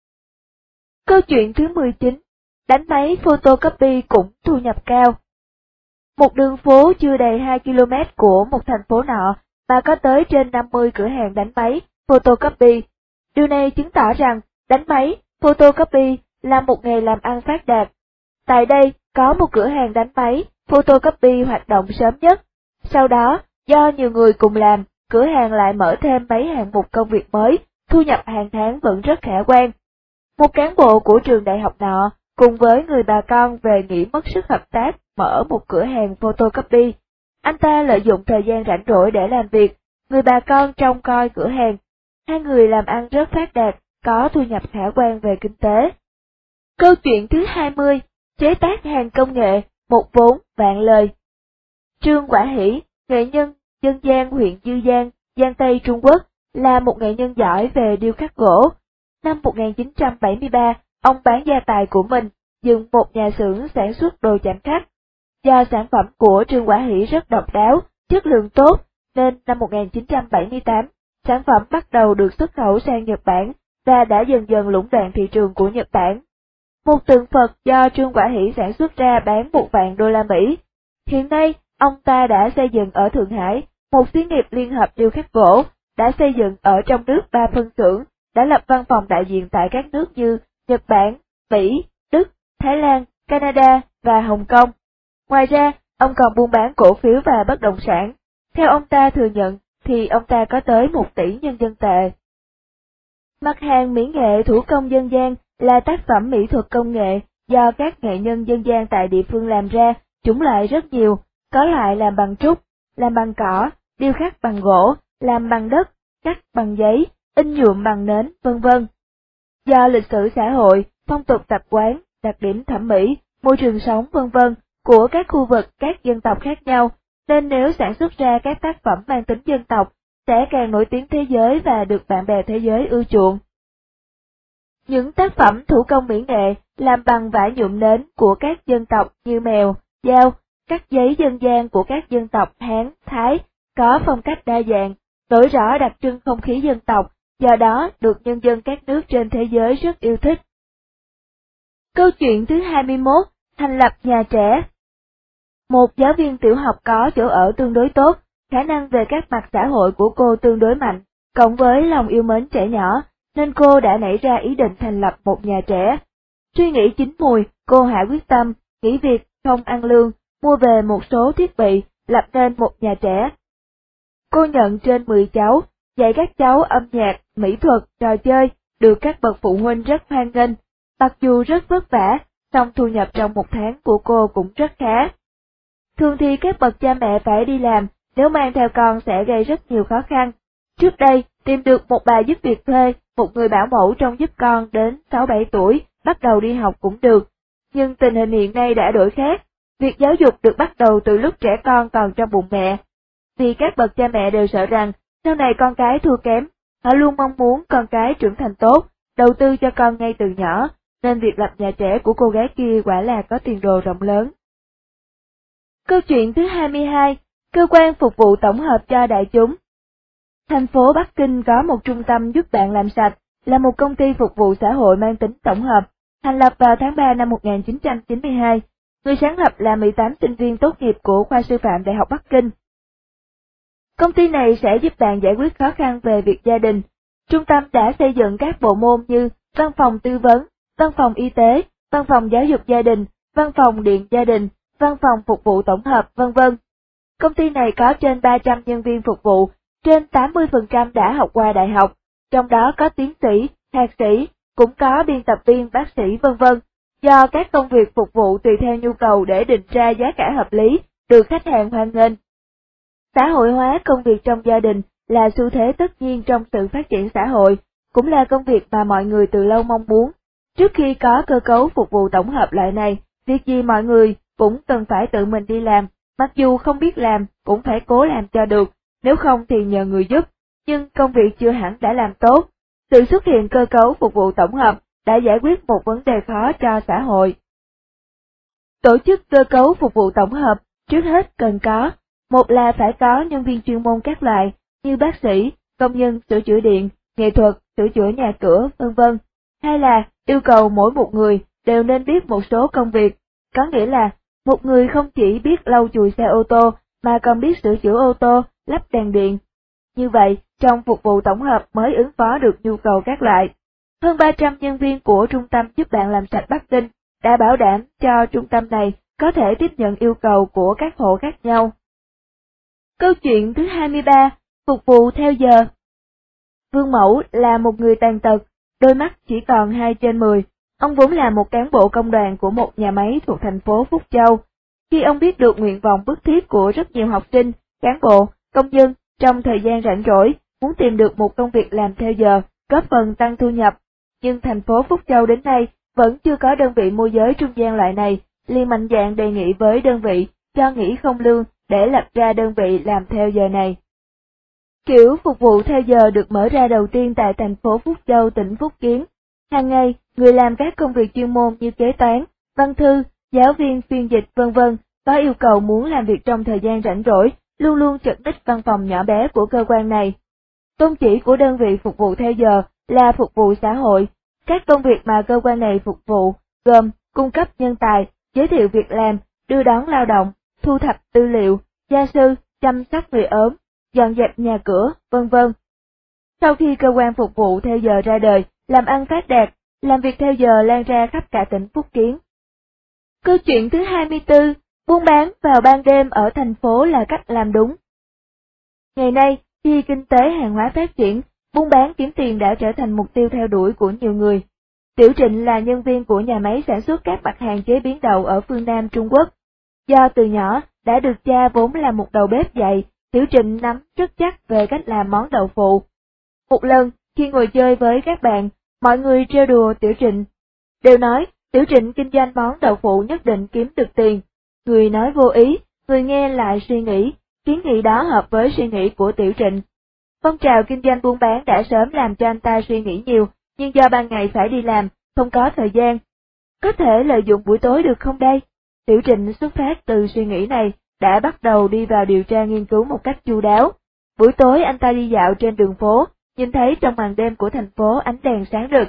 S1: Câu chuyện thứ mười chín, đánh máy photocopy cũng thu nhập cao. Một đường phố chưa đầy hai ki lô mét của một thành phố nọ mà có tới trên năm mươi cửa hàng đánh máy photocopy. Điều này chứng tỏ rằng đánh máy photocopy là một nghề làm ăn phát đạt. Tại đây có một cửa hàng đánh máy photocopy hoạt động sớm nhất. Sau đó, do nhiều người cùng làm, cửa hàng lại mở thêm mấy hạng mục công việc mới, thu nhập hàng tháng vẫn rất khả quan. Một cán bộ của trường đại học nọ, cùng với người bà con về nghỉ mất sức hợp tác, mở một cửa hàng photocopy. Anh ta lợi dụng thời gian rảnh rỗi để làm việc, người bà con trông coi cửa hàng. Hai người làm ăn rất phát đạt, có thu nhập khả quan về kinh tế. Câu chuyện thứ hai mươi, chế tác hàng công nghệ, một vốn, vạn lời. Trương Quả Hỷ, nghệ nhân, dân gian huyện Dư Giang, Giang Tây Trung Quốc, là một nghệ nhân giỏi về điêu khắc gỗ. Năm một nghìn chín trăm bảy mươi ba, ông bán gia tài của mình, dựng một nhà xưởng sản xuất đồ chạm khắc. Do sản phẩm của Trương Quả Hỷ rất độc đáo, chất lượng tốt, nên năm một nghìn chín trăm bảy mươi tám, sản phẩm bắt đầu được xuất khẩu sang Nhật Bản và đã dần dần lũng đoạn thị trường của Nhật Bản. Một tượng Phật do Trương Quả Hỷ sản xuất ra bán một vạn đô la Mỹ. Hiện nay, ông ta đã xây dựng ở Thượng Hải, một xí nghiệp liên hợp điêu khắc gỗ, đã xây dựng ở trong nước ba phân xưởng, đã lập văn phòng đại diện tại các nước như Nhật Bản, Mỹ, Đức, Thái Lan, Canada và Hồng Kông. Ngoài ra, ông còn buôn bán cổ phiếu và bất động sản. Theo ông ta thừa nhận, thì ông ta có tới một tỷ nhân dân tệ. Mặt hàng mỹ nghệ thủ công dân gian là tác phẩm mỹ thuật công nghệ do các nghệ nhân dân gian tại địa phương làm ra, chủng loại rất nhiều, có loại làm bằng trúc, làm bằng cỏ, điêu khắc bằng gỗ, làm bằng đất, cắt bằng giấy, in nhuộm bằng nến, vân vân. Do lịch sử xã hội, phong tục tập quán, đặc điểm thẩm mỹ, môi trường sống vân vân của các khu vực, các dân tộc khác nhau, nên nếu sản xuất ra các tác phẩm mang tính dân tộc, sẽ càng nổi tiếng thế giới và được bạn bè thế giới ưa chuộng. Những tác phẩm thủ công mỹ nghệ làm bằng vải nhuộm nến của các dân tộc như mèo, dao, cắt giấy dân gian của các dân tộc Hán, Thái, có phong cách đa dạng, nổi rõ đặc trưng không khí dân tộc, do đó được nhân dân các nước trên thế giới rất yêu thích. Câu chuyện thứ hai mươi mốt, thành lập nhà trẻ. Một giáo viên tiểu học có chỗ ở tương đối tốt, khả năng về các mặt xã hội của cô tương đối mạnh, cộng với lòng yêu mến trẻ nhỏ, nên cô đã nảy ra ý định thành lập một nhà trẻ. Suy nghĩ chín mùi, cô hạ quyết tâm, nghỉ việc, không ăn lương, mua về một số thiết bị, lập nên một nhà trẻ. Cô nhận trên mười cháu, dạy các cháu âm nhạc, mỹ thuật, trò chơi, được các bậc phụ huynh rất hoan nghênh. Mặc dù rất vất vả, song thu nhập trong một tháng của cô cũng rất khá. Thường thì các bậc cha mẹ phải đi làm, nếu mang theo con sẽ gây rất nhiều khó khăn. Trước đây, tìm được một bà giúp việc thuê, một người bảo mẫu trông giúp con đến sáu bảy tuổi, bắt đầu đi học cũng được. Nhưng tình hình hiện nay đã đổi khác, việc giáo dục được bắt đầu từ lúc trẻ con còn trong bụng mẹ. Vì các bậc cha mẹ đều sợ rằng, sau này con cái thua kém, họ luôn mong muốn con cái trưởng thành tốt, đầu tư cho con ngay từ nhỏ, nên việc lập nhà trẻ của cô gái kia quả là có tiền đồ rộng lớn. Câu chuyện thứ hai mươi hai, cơ quan phục vụ tổng hợp cho đại chúng. Thành phố Bắc Kinh có một trung tâm giúp bạn làm sạch, là một công ty phục vụ xã hội mang tính tổng hợp, thành lập vào tháng ba năm một nghìn chín trăm chín mươi hai. Người sáng lập là mười tám sinh viên tốt nghiệp của khoa sư phạm Đại học Bắc Kinh. Công ty này sẽ giúp bạn giải quyết khó khăn về việc gia đình. Trung tâm đã xây dựng các bộ môn như văn phòng tư vấn, văn phòng y tế, văn phòng giáo dục gia đình, văn phòng điện gia đình, văn phòng phục vụ tổng hợp, vân vân. Công ty này có trên ba trăm nhân viên phục vụ, trên tám mươi phần trăm đã học qua đại học, trong đó có tiến sĩ, thạc sĩ, cũng có biên tập viên, bác sĩ, vân vân. Do các công việc phục vụ tùy theo nhu cầu để định ra giá cả hợp lý, được khách hàng hoan nghênh. Xã hội hóa công việc trong gia đình là xu thế tất nhiên trong sự phát triển xã hội, cũng là công việc mà mọi người từ lâu mong muốn. Trước khi có cơ cấu phục vụ tổng hợp loại này, việc gì mọi người cũng cần phải tự mình đi làm, mặc dù không biết làm cũng phải cố làm cho được, nếu không thì nhờ người giúp, nhưng công việc chưa hẳn đã làm tốt. Sự xuất hiện cơ cấu phục vụ tổng hợp đã giải quyết một vấn đề khó cho xã hội. Tổ chức cơ cấu phục vụ tổng hợp trước hết cần có, một là phải có nhân viên chuyên môn các loại, như bác sĩ, công nhân sửa chữa điện, nghệ thuật, sửa chữa nhà cửa, vân vân. Hai là yêu cầu mỗi một người đều nên biết một số công việc, có nghĩa là một người không chỉ biết lau chùi xe ô tô mà còn biết sửa chữa ô tô, lắp đèn điện. Như vậy, trong phục vụ tổng hợp mới ứng phó được nhu cầu các loại. Hơn ba trăm nhân viên của trung tâm giúp bạn làm sạch Bắc Kinh đã bảo đảm cho trung tâm này có thể tiếp nhận yêu cầu của các hộ khác nhau. Câu chuyện thứ hai mươi ba, phục vụ theo giờ. Vương Mẫu là một người tàn tật, đôi mắt chỉ còn hai trên mười. Ông vốn là một cán bộ công đoàn của một nhà máy thuộc thành phố Phúc Châu. Khi ông biết được nguyện vọng bức thiết của rất nhiều học sinh, cán bộ, công nhân trong thời gian rảnh rỗi muốn tìm được một công việc làm theo giờ, góp phần tăng thu nhập, nhưng thành phố Phúc Châu đến nay vẫn chưa có đơn vị môi giới trung gian loại này, liền mạnh dạn đề nghị với đơn vị cho nghỉ không lương để lập ra đơn vị làm theo giờ này. Kiểu phục vụ theo giờ được mở ra đầu tiên tại thành phố Phúc Châu, tỉnh Phúc Kiến. Hàng ngày, người làm các công việc chuyên môn như kế toán, văn thư, giáo viên phiên dịch vân vân có yêu cầu muốn làm việc trong thời gian rảnh rỗi, luôn luôn chật ních văn phòng nhỏ bé của cơ quan này. Tôn chỉ của đơn vị phục vụ theo giờ là phục vụ xã hội. Các công việc mà cơ quan này phục vụ gồm cung cấp nhân tài, giới thiệu việc làm, đưa đón lao động, thu thập tư liệu, gia sư, chăm sóc người ốm, dọn dẹp nhà cửa, vân vân. Sau khi cơ quan phục vụ theo giờ ra đời, làm ăn phát đạt, làm việc theo giờ lan ra khắp cả tỉnh Phúc Kiến. Câu chuyện thứ hai mươi tư, buôn bán vào ban đêm ở thành phố là cách làm đúng. Ngày nay, khi kinh tế hàng hóa phát triển, buôn bán kiếm tiền đã trở thành mục tiêu theo đuổi của nhiều người. Tiểu Trịnh là nhân viên của nhà máy sản xuất các mặt hàng chế biến đậu ở phương Nam Trung Quốc. Do từ nhỏ đã được cha vốn là một đầu bếp dạy, Tiểu Trịnh nắm rất chắc về cách làm món đậu phụ. Một lần, khi ngồi chơi với các bạn, mọi người trêu đùa Tiểu Trịnh. Đều nói, Tiểu Trịnh kinh doanh món đậu phụ nhất định kiếm được tiền. Người nói vô ý, người nghe lại suy nghĩ, kiến nghị đó hợp với suy nghĩ của Tiểu Trịnh. Phong trào kinh doanh buôn bán đã sớm làm cho anh ta suy nghĩ nhiều, nhưng do ban ngày phải đi làm, không có thời gian. Có thể lợi dụng buổi tối được không đây? Tiểu Trịnh xuất phát từ suy nghĩ này, đã bắt đầu đi vào điều tra nghiên cứu một cách chu đáo. Buổi tối anh ta đi dạo trên đường phố, nhìn thấy trong màn đêm của thành phố ánh đèn sáng rực.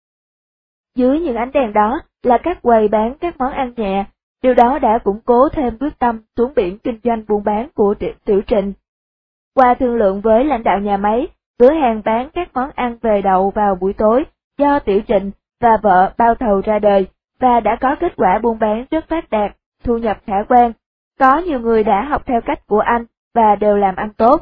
S1: Dưới những ánh đèn đó là các quầy bán các món ăn nhẹ, điều đó đã củng cố thêm quyết tâm xuống biển kinh doanh buôn bán của Tiểu Trịnh. Qua thương lượng với lãnh đạo nhà máy, cửa hàng bán các món ăn về đậu vào buổi tối do Tiểu Trịnh và vợ bao thầu ra đời, và đã có kết quả buôn bán rất phát đạt, thu nhập khả quan. Có nhiều người đã học theo cách của anh và đều làm ăn tốt.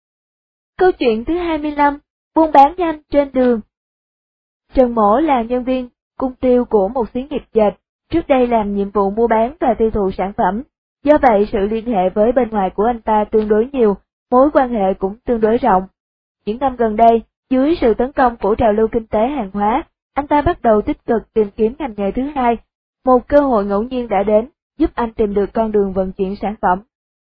S1: Câu chuyện thứ hai mươi lăm, buôn bán nhanh trên đường. Trần Mỗ là nhân viên cung tiêu của một xí nghiệp dệt, trước đây làm nhiệm vụ mua bán và tiêu thụ sản phẩm, do vậy sự liên hệ với bên ngoài của anh ta tương đối nhiều, mối quan hệ cũng tương đối rộng. Những năm gần đây, dưới sự tấn công của trào lưu kinh tế hàng hóa, anh ta bắt đầu tích cực tìm kiếm ngành nghề thứ hai. Một cơ hội ngẫu nhiên đã đến, giúp anh tìm được con đường vận chuyển sản phẩm.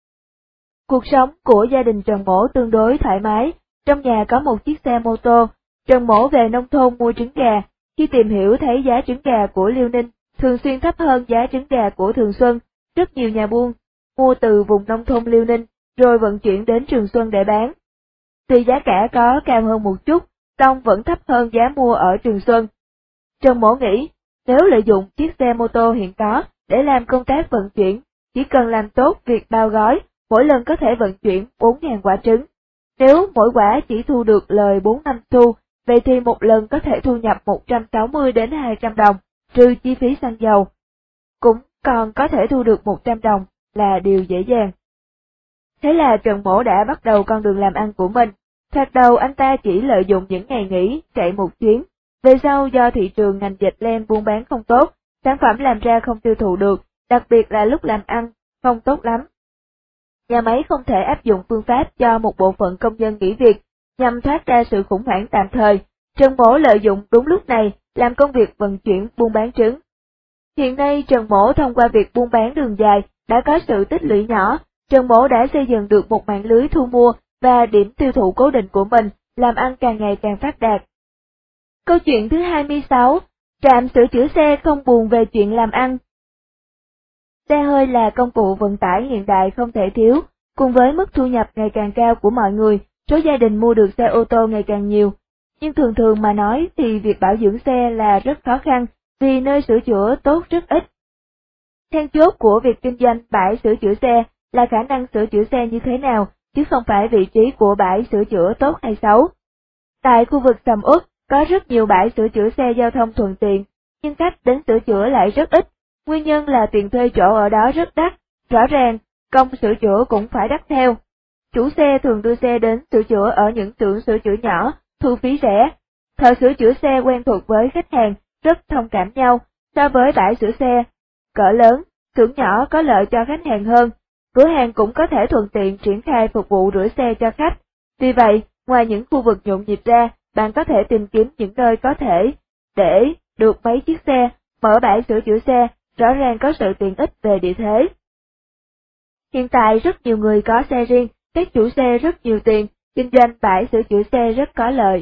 S1: Cuộc sống của gia đình Trần Mỗ tương đối thoải mái, trong nhà có một chiếc xe mô tô. Trần Mỗ về nông thôn mua trứng gà, khi tìm hiểu thấy giá trứng gà của Liêu Ninh thường xuyên thấp hơn giá trứng gà của Thường Xuân, rất nhiều nhà buôn mua từ vùng nông thôn Liêu Ninh, rồi vận chuyển đến Trường Xuân để bán. Tuy giá cả có cao hơn một chút, song vẫn thấp hơn giá mua ở Trường Xuân. Trần Mỗ nghĩ, nếu lợi dụng chiếc xe mô tô hiện có để làm công tác vận chuyển, chỉ cần làm tốt việc bao gói, mỗi lần có thể vận chuyển bốn nghìn quả trứng. Nếu mỗi quả chỉ thu được lời bốn năm xu, vậy thì một lần có thể thu nhập một trăm sáu mươi đến hai trăm đồng, trừ chi phí xăng dầu. Cũng còn có thể thu được một trăm đồng, là điều dễ dàng. Thế là Trần Mỗ đã bắt đầu con đường làm ăn của mình. Thoạt đầu anh ta chỉ lợi dụng những ngày nghỉ, chạy một chuyến. Về sau do thị trường ngành dệt len buôn bán không tốt, sản phẩm làm ra không tiêu thụ được, đặc biệt là lúc làm ăn, không tốt lắm. Nhà máy không thể áp dụng phương pháp cho một bộ phận công nhân nghỉ việc, nhằm thoát ra sự khủng hoảng tạm thời. Trần Mỗ lợi dụng đúng lúc này, làm công việc vận chuyển buôn bán trứng. Hiện nay Trần Mỗ thông qua việc buôn bán đường dài, đã có sự tích lũy nhỏ, Trần Mỗ đã xây dựng được một mạng lưới thu mua và điểm tiêu thụ cố định của mình, làm ăn càng ngày càng phát đạt. Câu chuyện thứ hai mươi sáu, trạm sửa chữa xe không buồn về chuyện làm ăn. Xe hơi là công cụ vận tải hiện đại không thể thiếu, cùng với mức thu nhập ngày càng cao của mọi người, số gia đình mua được xe ô tô ngày càng nhiều. Nhưng thường thường mà nói thì việc bảo dưỡng xe là rất khó khăn, vì nơi sửa chữa tốt rất ít. Then chốt của việc kinh doanh bãi sửa chữa xe là khả năng sửa chữa xe như thế nào, chứ không phải vị trí của bãi sửa chữa tốt hay xấu. Tại khu vực sầm uất, có rất nhiều bãi sửa chữa xe giao thông thuận tiện, nhưng khách đến sửa chữa lại rất ít, nguyên nhân là tiền thuê chỗ ở đó rất đắt, rõ ràng, công sửa chữa cũng phải đắt theo. Chủ xe thường đưa xe đến sửa chữa ở những xưởng sửa chữa nhỏ, thu phí rẻ. Thợ sửa chữa xe quen thuộc với khách hàng, rất thông cảm nhau, so với bãi sửa xe cỡ lớn, xưởng nhỏ có lợi cho khách hàng hơn, cửa hàng cũng có thể thuận tiện triển khai phục vụ rửa xe cho khách. Vì vậy, ngoài những khu vực nhộn nhịp ra, bạn có thể tìm kiếm những nơi có thể để được mấy chiếc xe, mở bãi sửa chữa xe, rõ ràng có sự tiện ích về địa thế. Hiện tại rất nhiều người có xe riêng, các chủ xe rất nhiều tiền, kinh doanh bãi sửa chữa xe rất có lợi.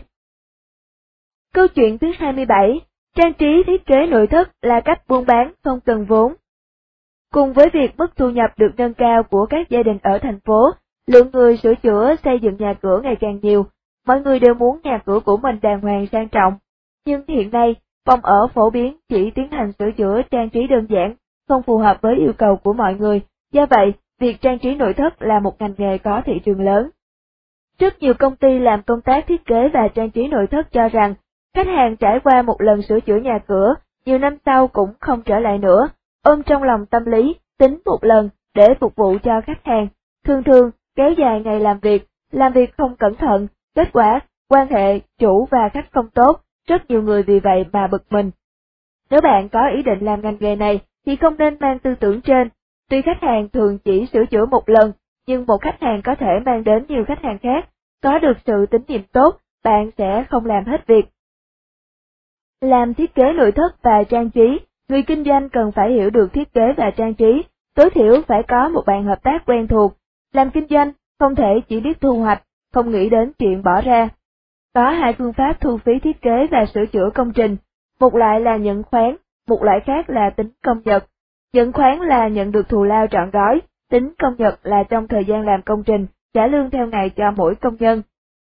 S1: Câu chuyện thứ hai mươi bảy, trang trí thiết kế nội thất là cách buôn bán không cần vốn. Cùng với việc mức thu nhập được nâng cao của các gia đình ở thành phố, lượng người sửa chữa xây dựng nhà cửa ngày càng nhiều, mọi người đều muốn nhà cửa của mình đàng hoàng sang trọng. Nhưng hiện nay, phòng ở phổ biến chỉ tiến hành sửa chữa trang trí đơn giản, không phù hợp với yêu cầu của mọi người, do vậy, việc trang trí nội thất là một ngành nghề có thị trường lớn. Rất nhiều công ty làm công tác thiết kế và trang trí nội thất cho rằng, khách hàng trải qua một lần sửa chữa nhà cửa, nhiều năm sau cũng không trở lại nữa, ôm trong lòng tâm lý, tính một lần để phục vụ cho khách hàng, thường thường kéo dài ngày làm việc, làm việc không cẩn thận, kết quả, quan hệ chủ và khách không tốt, rất nhiều người vì vậy mà bực mình. Nếu bạn có ý định làm ngành nghề này thì không nên mang tư tưởng trên, tuy khách hàng thường chỉ sửa chữa một lần, nhưng một khách hàng có thể mang đến nhiều khách hàng khác, có được sự tín nhiệm tốt, bạn sẽ không làm hết việc. Làm thiết kế nội thất và trang trí, người kinh doanh cần phải hiểu được thiết kế và trang trí, tối thiểu phải có một bạn hợp tác quen thuộc. Làm kinh doanh, không thể chỉ biết thu hoạch, không nghĩ đến chuyện bỏ ra. Có hai phương pháp thu phí thiết kế và sửa chữa công trình, một loại là nhận khoán, một loại khác là tính công nhật. Nhận khoán là nhận được thù lao trọn gói, tính công nhật là trong thời gian làm công trình, trả lương theo ngày cho mỗi công nhân.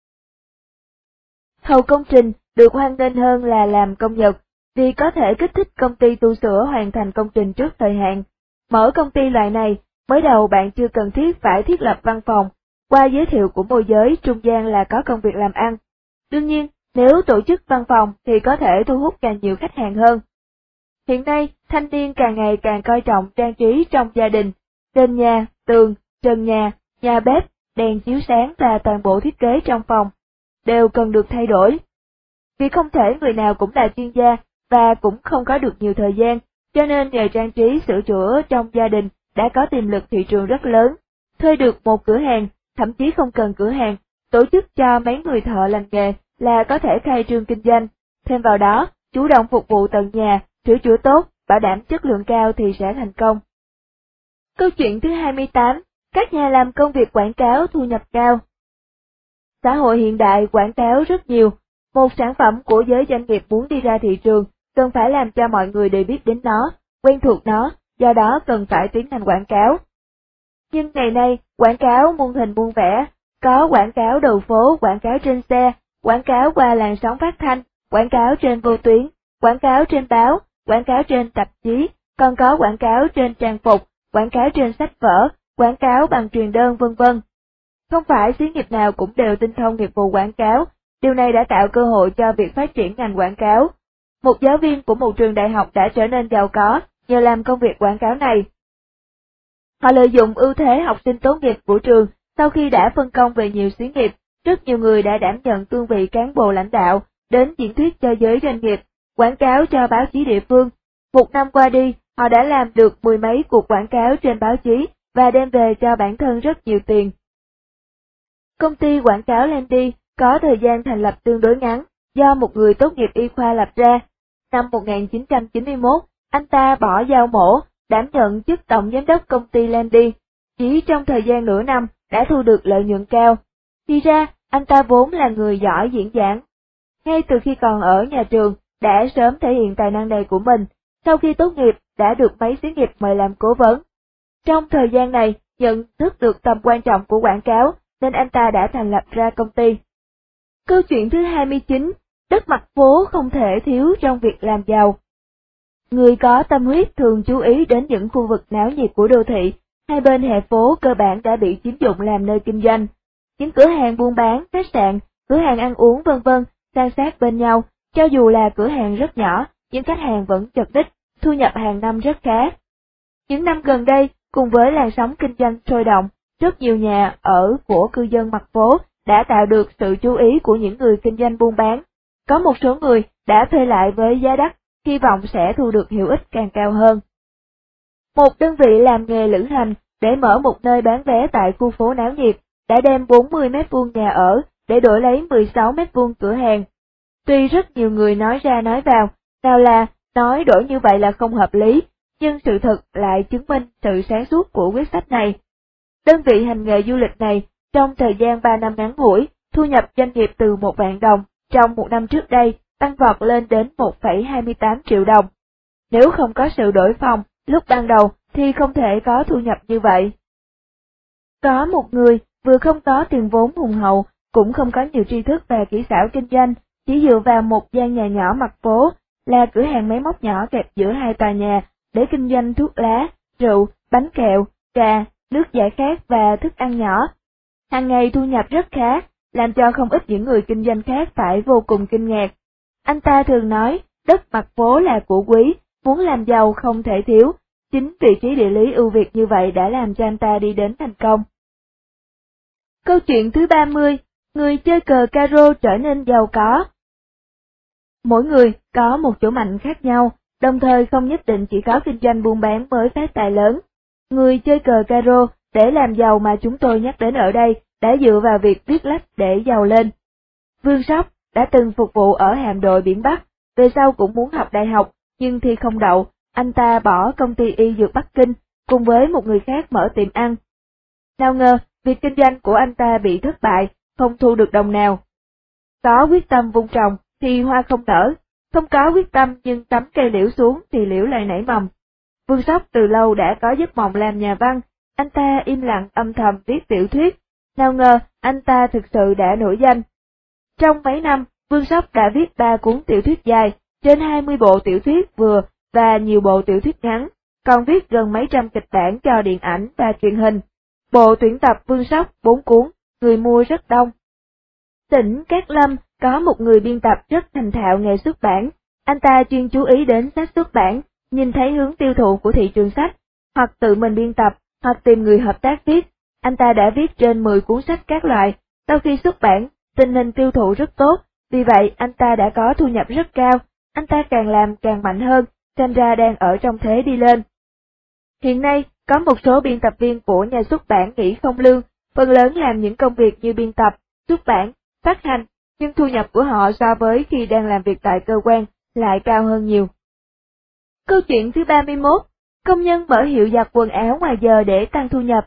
S1: Thầu công trình được hoan nghênh hơn là làm công nhật, vì có thể kích thích công ty tu sửa hoàn thành công trình trước thời hạn. Mở công ty loại này, mới đầu bạn chưa cần thiết phải thiết lập văn phòng, qua giới thiệu của môi giới trung gian là có công việc làm ăn. Đương nhiên, nếu tổ chức văn phòng thì có thể thu hút càng nhiều khách hàng hơn. Hiện nay, thanh niên càng ngày càng coi trọng trang trí trong gia đình, nền nhà, tường, trần nhà, nhà bếp, đèn chiếu sáng và toàn bộ thiết kế trong phòng, đều cần được thay đổi. Vì không thể người nào cũng là chuyên gia, và cũng không có được nhiều thời gian, cho nên nghề trang trí sửa chữa trong gia đình đã có tiềm lực thị trường rất lớn. Thuê được một cửa hàng, thậm chí không cần cửa hàng, tổ chức cho mấy người thợ lành nghề là có thể khai trương kinh doanh. Thêm vào đó, chủ động phục vụ tận nhà, sửa chữa tốt, bảo đảm chất lượng cao thì sẽ thành công. Câu chuyện thứ hai mươi tám, các nhà làm công việc quảng cáo thu nhập cao. Xã hội hiện đại quảng cáo rất nhiều, một sản phẩm của giới doanh nghiệp muốn đi ra thị trường, cần phải làm cho mọi người đều biết đến nó, quen thuộc nó, do đó cần phải tiến hành quảng cáo. Nhưng ngày nay, quảng cáo muôn hình muôn vẻ, có quảng cáo đầu phố, quảng cáo trên xe, quảng cáo qua làn sóng phát thanh, quảng cáo trên vô tuyến, quảng cáo trên báo, quảng cáo trên tạp chí, còn có quảng cáo trên trang phục, quảng cáo trên sách vở, quảng cáo bằng truyền đơn vân vân. Không phải xí nghiệp nào cũng đều tinh thông nghiệp vụ quảng cáo, điều này đã tạo cơ hội cho việc phát triển ngành quảng cáo. Một giáo viên của một trường đại học đã trở nên giàu có nhờ làm công việc quảng cáo này. Họ lợi dụng ưu thế học sinh tốt nghiệp của trường, sau khi đã phân công về nhiều xí nghiệp, rất nhiều người đã đảm nhận cương vị cán bộ lãnh đạo, đến diễn thuyết cho giới doanh nghiệp, quảng cáo cho báo chí địa phương. Một năm qua đi, họ đã làm được mười mấy cuộc quảng cáo trên báo chí và đem về cho bản thân rất nhiều tiền. Công ty quảng cáo Landy có thời gian thành lập tương đối ngắn, do một người tốt nghiệp y khoa lập ra. Năm một nghìn chín trăm chín mươi mốt, anh ta bỏ dao mổ, đảm nhận chức tổng giám đốc công ty Landy. Chỉ trong thời gian nửa năm đã thu được lợi nhuận cao. Thì ra, anh ta vốn là người giỏi diễn giảng. Ngay từ khi còn ở nhà trường, đã sớm thể hiện tài năng này của mình. Sau khi tốt nghiệp, đã được mấy xí nghiệp mời làm cố vấn, Trong thời gian này, nhận thức được tầm quan trọng của quảng cáo, nên anh ta đã thành lập ra công ty. Câu chuyện thứ hai mươi chín, đất mặt phố không thể thiếu trong việc làm giàu. Người có tâm huyết thường chú ý đến những khu vực náo nhiệt của đô thị, hai bên hè phố cơ bản đã bị chiếm dụng làm nơi kinh doanh. Những cửa hàng buôn bán, khách sạn, cửa hàng ăn uống vân vân san sát bên nhau, cho dù là cửa hàng rất nhỏ, nhưng khách hàng vẫn chật ních, thu nhập hàng năm rất khá. Những năm gần đây, cùng với làn sóng kinh doanh sôi động, rất nhiều nhà ở của cư dân mặt phố đã tạo được sự chú ý của những người kinh doanh buôn bán. Có một số người đã thuê lại với giá đắt, hy vọng sẽ thu được hiệu ích càng cao hơn. Một đơn vị làm nghề lữ hành để mở một nơi bán vé tại khu phố náo nhiệt, đã đem bốn mươi mét vuông nhà ở để đổi lấy mười sáu mét vuông cửa hàng. Tuy rất nhiều người nói ra nói vào, nào là nói đổi như vậy là không hợp lý, nhưng sự thật lại chứng minh sự sáng suốt của quyết sách này. Đơn vị hành nghề du lịch này, trong thời gian ba năm ngắn ngủi, thu nhập doanh nghiệp từ một vạn đồng, trong một năm trước đây, tăng vọt lên đến một phẩy hai mươi tám triệu đồng. Nếu không có sự đổi phòng, lúc ban đầu thì không thể có thu nhập như vậy. Có một người vừa không có tiền vốn hùng hậu, cũng không có nhiều tri thức và kỹ xảo kinh doanh, chỉ dựa vào một gian nhà nhỏ mặt phố, là cửa hàng máy móc nhỏ kẹp giữa hai tòa nhà, để kinh doanh thuốc lá, rượu, bánh kẹo, trà, nước giải khát và thức ăn nhỏ. Hàng ngày thu nhập rất khá, làm cho không ít những người kinh doanh khác phải vô cùng kinh ngạc. Anh ta thường nói, đất mặt phố là của quý, muốn làm giàu không thể thiếu, chính vị trí địa lý ưu việt như vậy đã làm cho anh ta đi đến thành công. Câu chuyện thứ ba mươi, người chơi cờ caro trở nên giàu có. Mỗi người có một chỗ mạnh khác nhau, đồng thời không nhất định chỉ có kinh doanh buôn bán mới phát tài lớn. Người chơi cờ caro để làm giàu mà chúng tôi nhắc đến ở đây đã dựa vào việc viết lách để giàu lên. Vương Sóc đã từng phục vụ ở hạm đội biển Bắc, về sau cũng muốn học đại học, nhưng thi không đậu, anh ta bỏ công ty y dược Bắc Kinh, cùng với một người khác mở tiệm ăn. Nào ngờ, việc kinh doanh của anh ta bị thất bại, không thu được đồng nào. Có quyết tâm vun trồng thì hoa không nở, không có quyết tâm nhưng tắm cây liễu xuống thì liễu lại nảy mầm. Vương Sóc từ lâu đã có giấc mộng làm nhà văn, anh ta im lặng âm thầm viết tiểu thuyết, nào ngờ anh ta thực sự đã nổi danh. Trong mấy năm, Vương Sóc đã viết ba cuốn tiểu thuyết dài, trên hai mươi bộ tiểu thuyết vừa và nhiều bộ tiểu thuyết ngắn, còn viết gần mấy trăm kịch bản cho điện ảnh và truyền hình. Bộ tuyển tập Vương Sóc bốn cuốn, người mua rất đông. Tỉnh Cát Lâm có một người biên tập rất thành thạo nghề xuất bản, anh ta chuyên chú ý đến sách xuất bản, nhìn thấy hướng tiêu thụ của thị trường sách, hoặc tự mình biên tập, hoặc tìm người hợp tác viết. Anh ta đã viết trên mười cuốn sách các loại, sau khi xuất bản, tình hình tiêu thụ rất tốt, vì vậy anh ta đã có thu nhập rất cao, anh ta càng làm càng mạnh hơn, xem ra đang ở trong thế đi lên. Hiện nay, có một số biên tập viên của nhà xuất bản nghỉ không lương, phần lớn làm những công việc như biên tập, xuất bản, phát hành, nhưng thu nhập của họ so với khi đang làm việc tại cơ quan lại cao hơn nhiều. Câu chuyện thứ ba mươi mốt, công nhân mở hiệu giặt quần áo ngoài giờ để tăng thu nhập.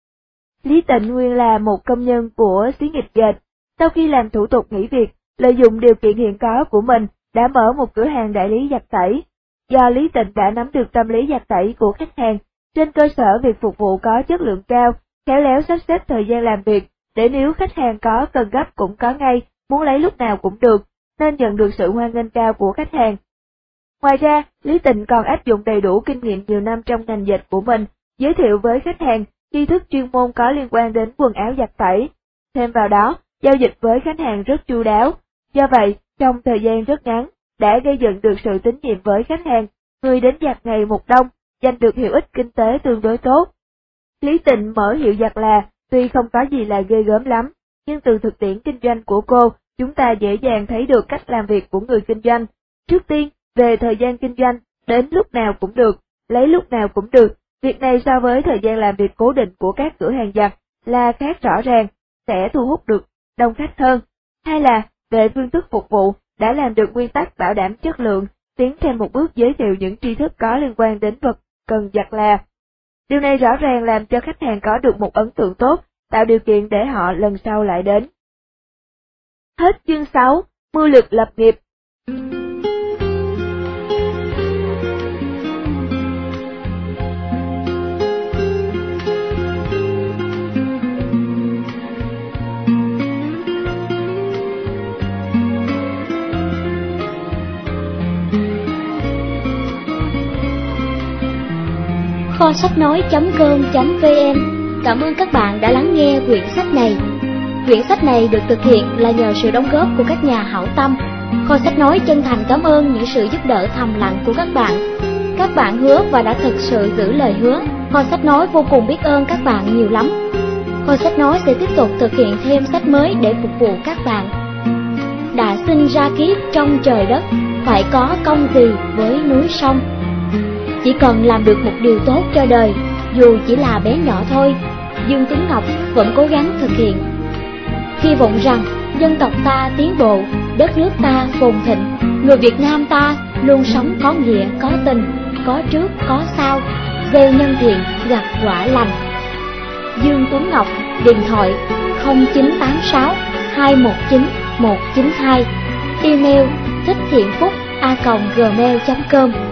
S1: Lý Tịnh nguyên là một công nhân của xí nghiệp dệt, sau khi làm thủ tục nghỉ việc, lợi dụng điều kiện hiện có của mình, đã mở một cửa hàng đại lý giặt tẩy. Do Lý Tịnh đã nắm được tâm lý giặt tẩy của khách hàng, trên cơ sở việc phục vụ có chất lượng cao, khéo léo sắp xếp thời gian làm việc, để nếu khách hàng có cần gấp cũng có ngay, muốn lấy lúc nào cũng được, nên nhận được sự hoan nghênh cao của khách hàng. Ngoài ra, Lý Tịnh còn áp dụng đầy đủ kinh nghiệm nhiều năm trong ngành dệt của mình, giới thiệu với khách hàng tri thức chuyên môn có liên quan đến quần áo giặt tẩy. Thêm vào đó, giao dịch với khách hàng rất chu đáo. Do vậy, trong thời gian rất ngắn, đã gây dựng được sự tín nhiệm với khách hàng, người đến giặt ngày một đông, giành được hiệu ích kinh tế tương đối tốt. Lý Tịnh mở hiệu giặt là, tuy không có gì là ghê gớm lắm, nhưng từ thực tiễn kinh doanh của cô, chúng ta dễ dàng thấy được cách làm việc của người kinh doanh. Trước tiên, về thời gian kinh doanh, đến lúc nào cũng được, lấy lúc nào cũng được, việc này so với thời gian làm việc cố định của các cửa hàng giặt là khác rõ ràng, sẽ thu hút được đông khách hơn. Hay là, về phương thức phục vụ, đã làm được nguyên tắc bảo đảm chất lượng, tiến thêm một bước giới thiệu những tri thức có liên quan đến vật cần giặt là. Điều này rõ ràng làm cho khách hàng có được một ấn tượng tốt, tạo điều kiện để họ lần sau lại đến. Hết chương sáu, mưu lược lập nghiệp.
S2: kho sách nói chấm com chấm vn. Cảm ơn các bạn đã lắng nghe quyển sách này. Quyển sách này được thực hiện là nhờ sự đóng góp của các nhà hảo tâm. Kho sách nói chân thành cảm ơn những sự giúp đỡ thầm lặng của các bạn. Các bạn hứa và đã thực sự giữ lời hứa. Kho sách nói vô cùng biết ơn các bạn nhiều lắm. Kho sách nói sẽ tiếp tục thực hiện thêm sách mới để phục vụ các bạn. Đã sinh ra kiếp trong trời đất, phải có công gì với núi sông. Chỉ cần làm được một điều tốt cho đời, dù chỉ là bé nhỏ thôi, Dương Tuấn Ngọc vẫn cố gắng thực hiện. Hy vọng rằng dân tộc ta tiến bộ, đất nước ta phồn thịnh, người Việt Nam ta luôn sống có nghĩa, có tình, có trước, có sau, gieo nhân thiện, gặt quả lành. Dương Tuấn Ngọc, điện thoại không chín tám sáu hai một chín một chín hai, email thích thiện phúc a còng gmail chấm com.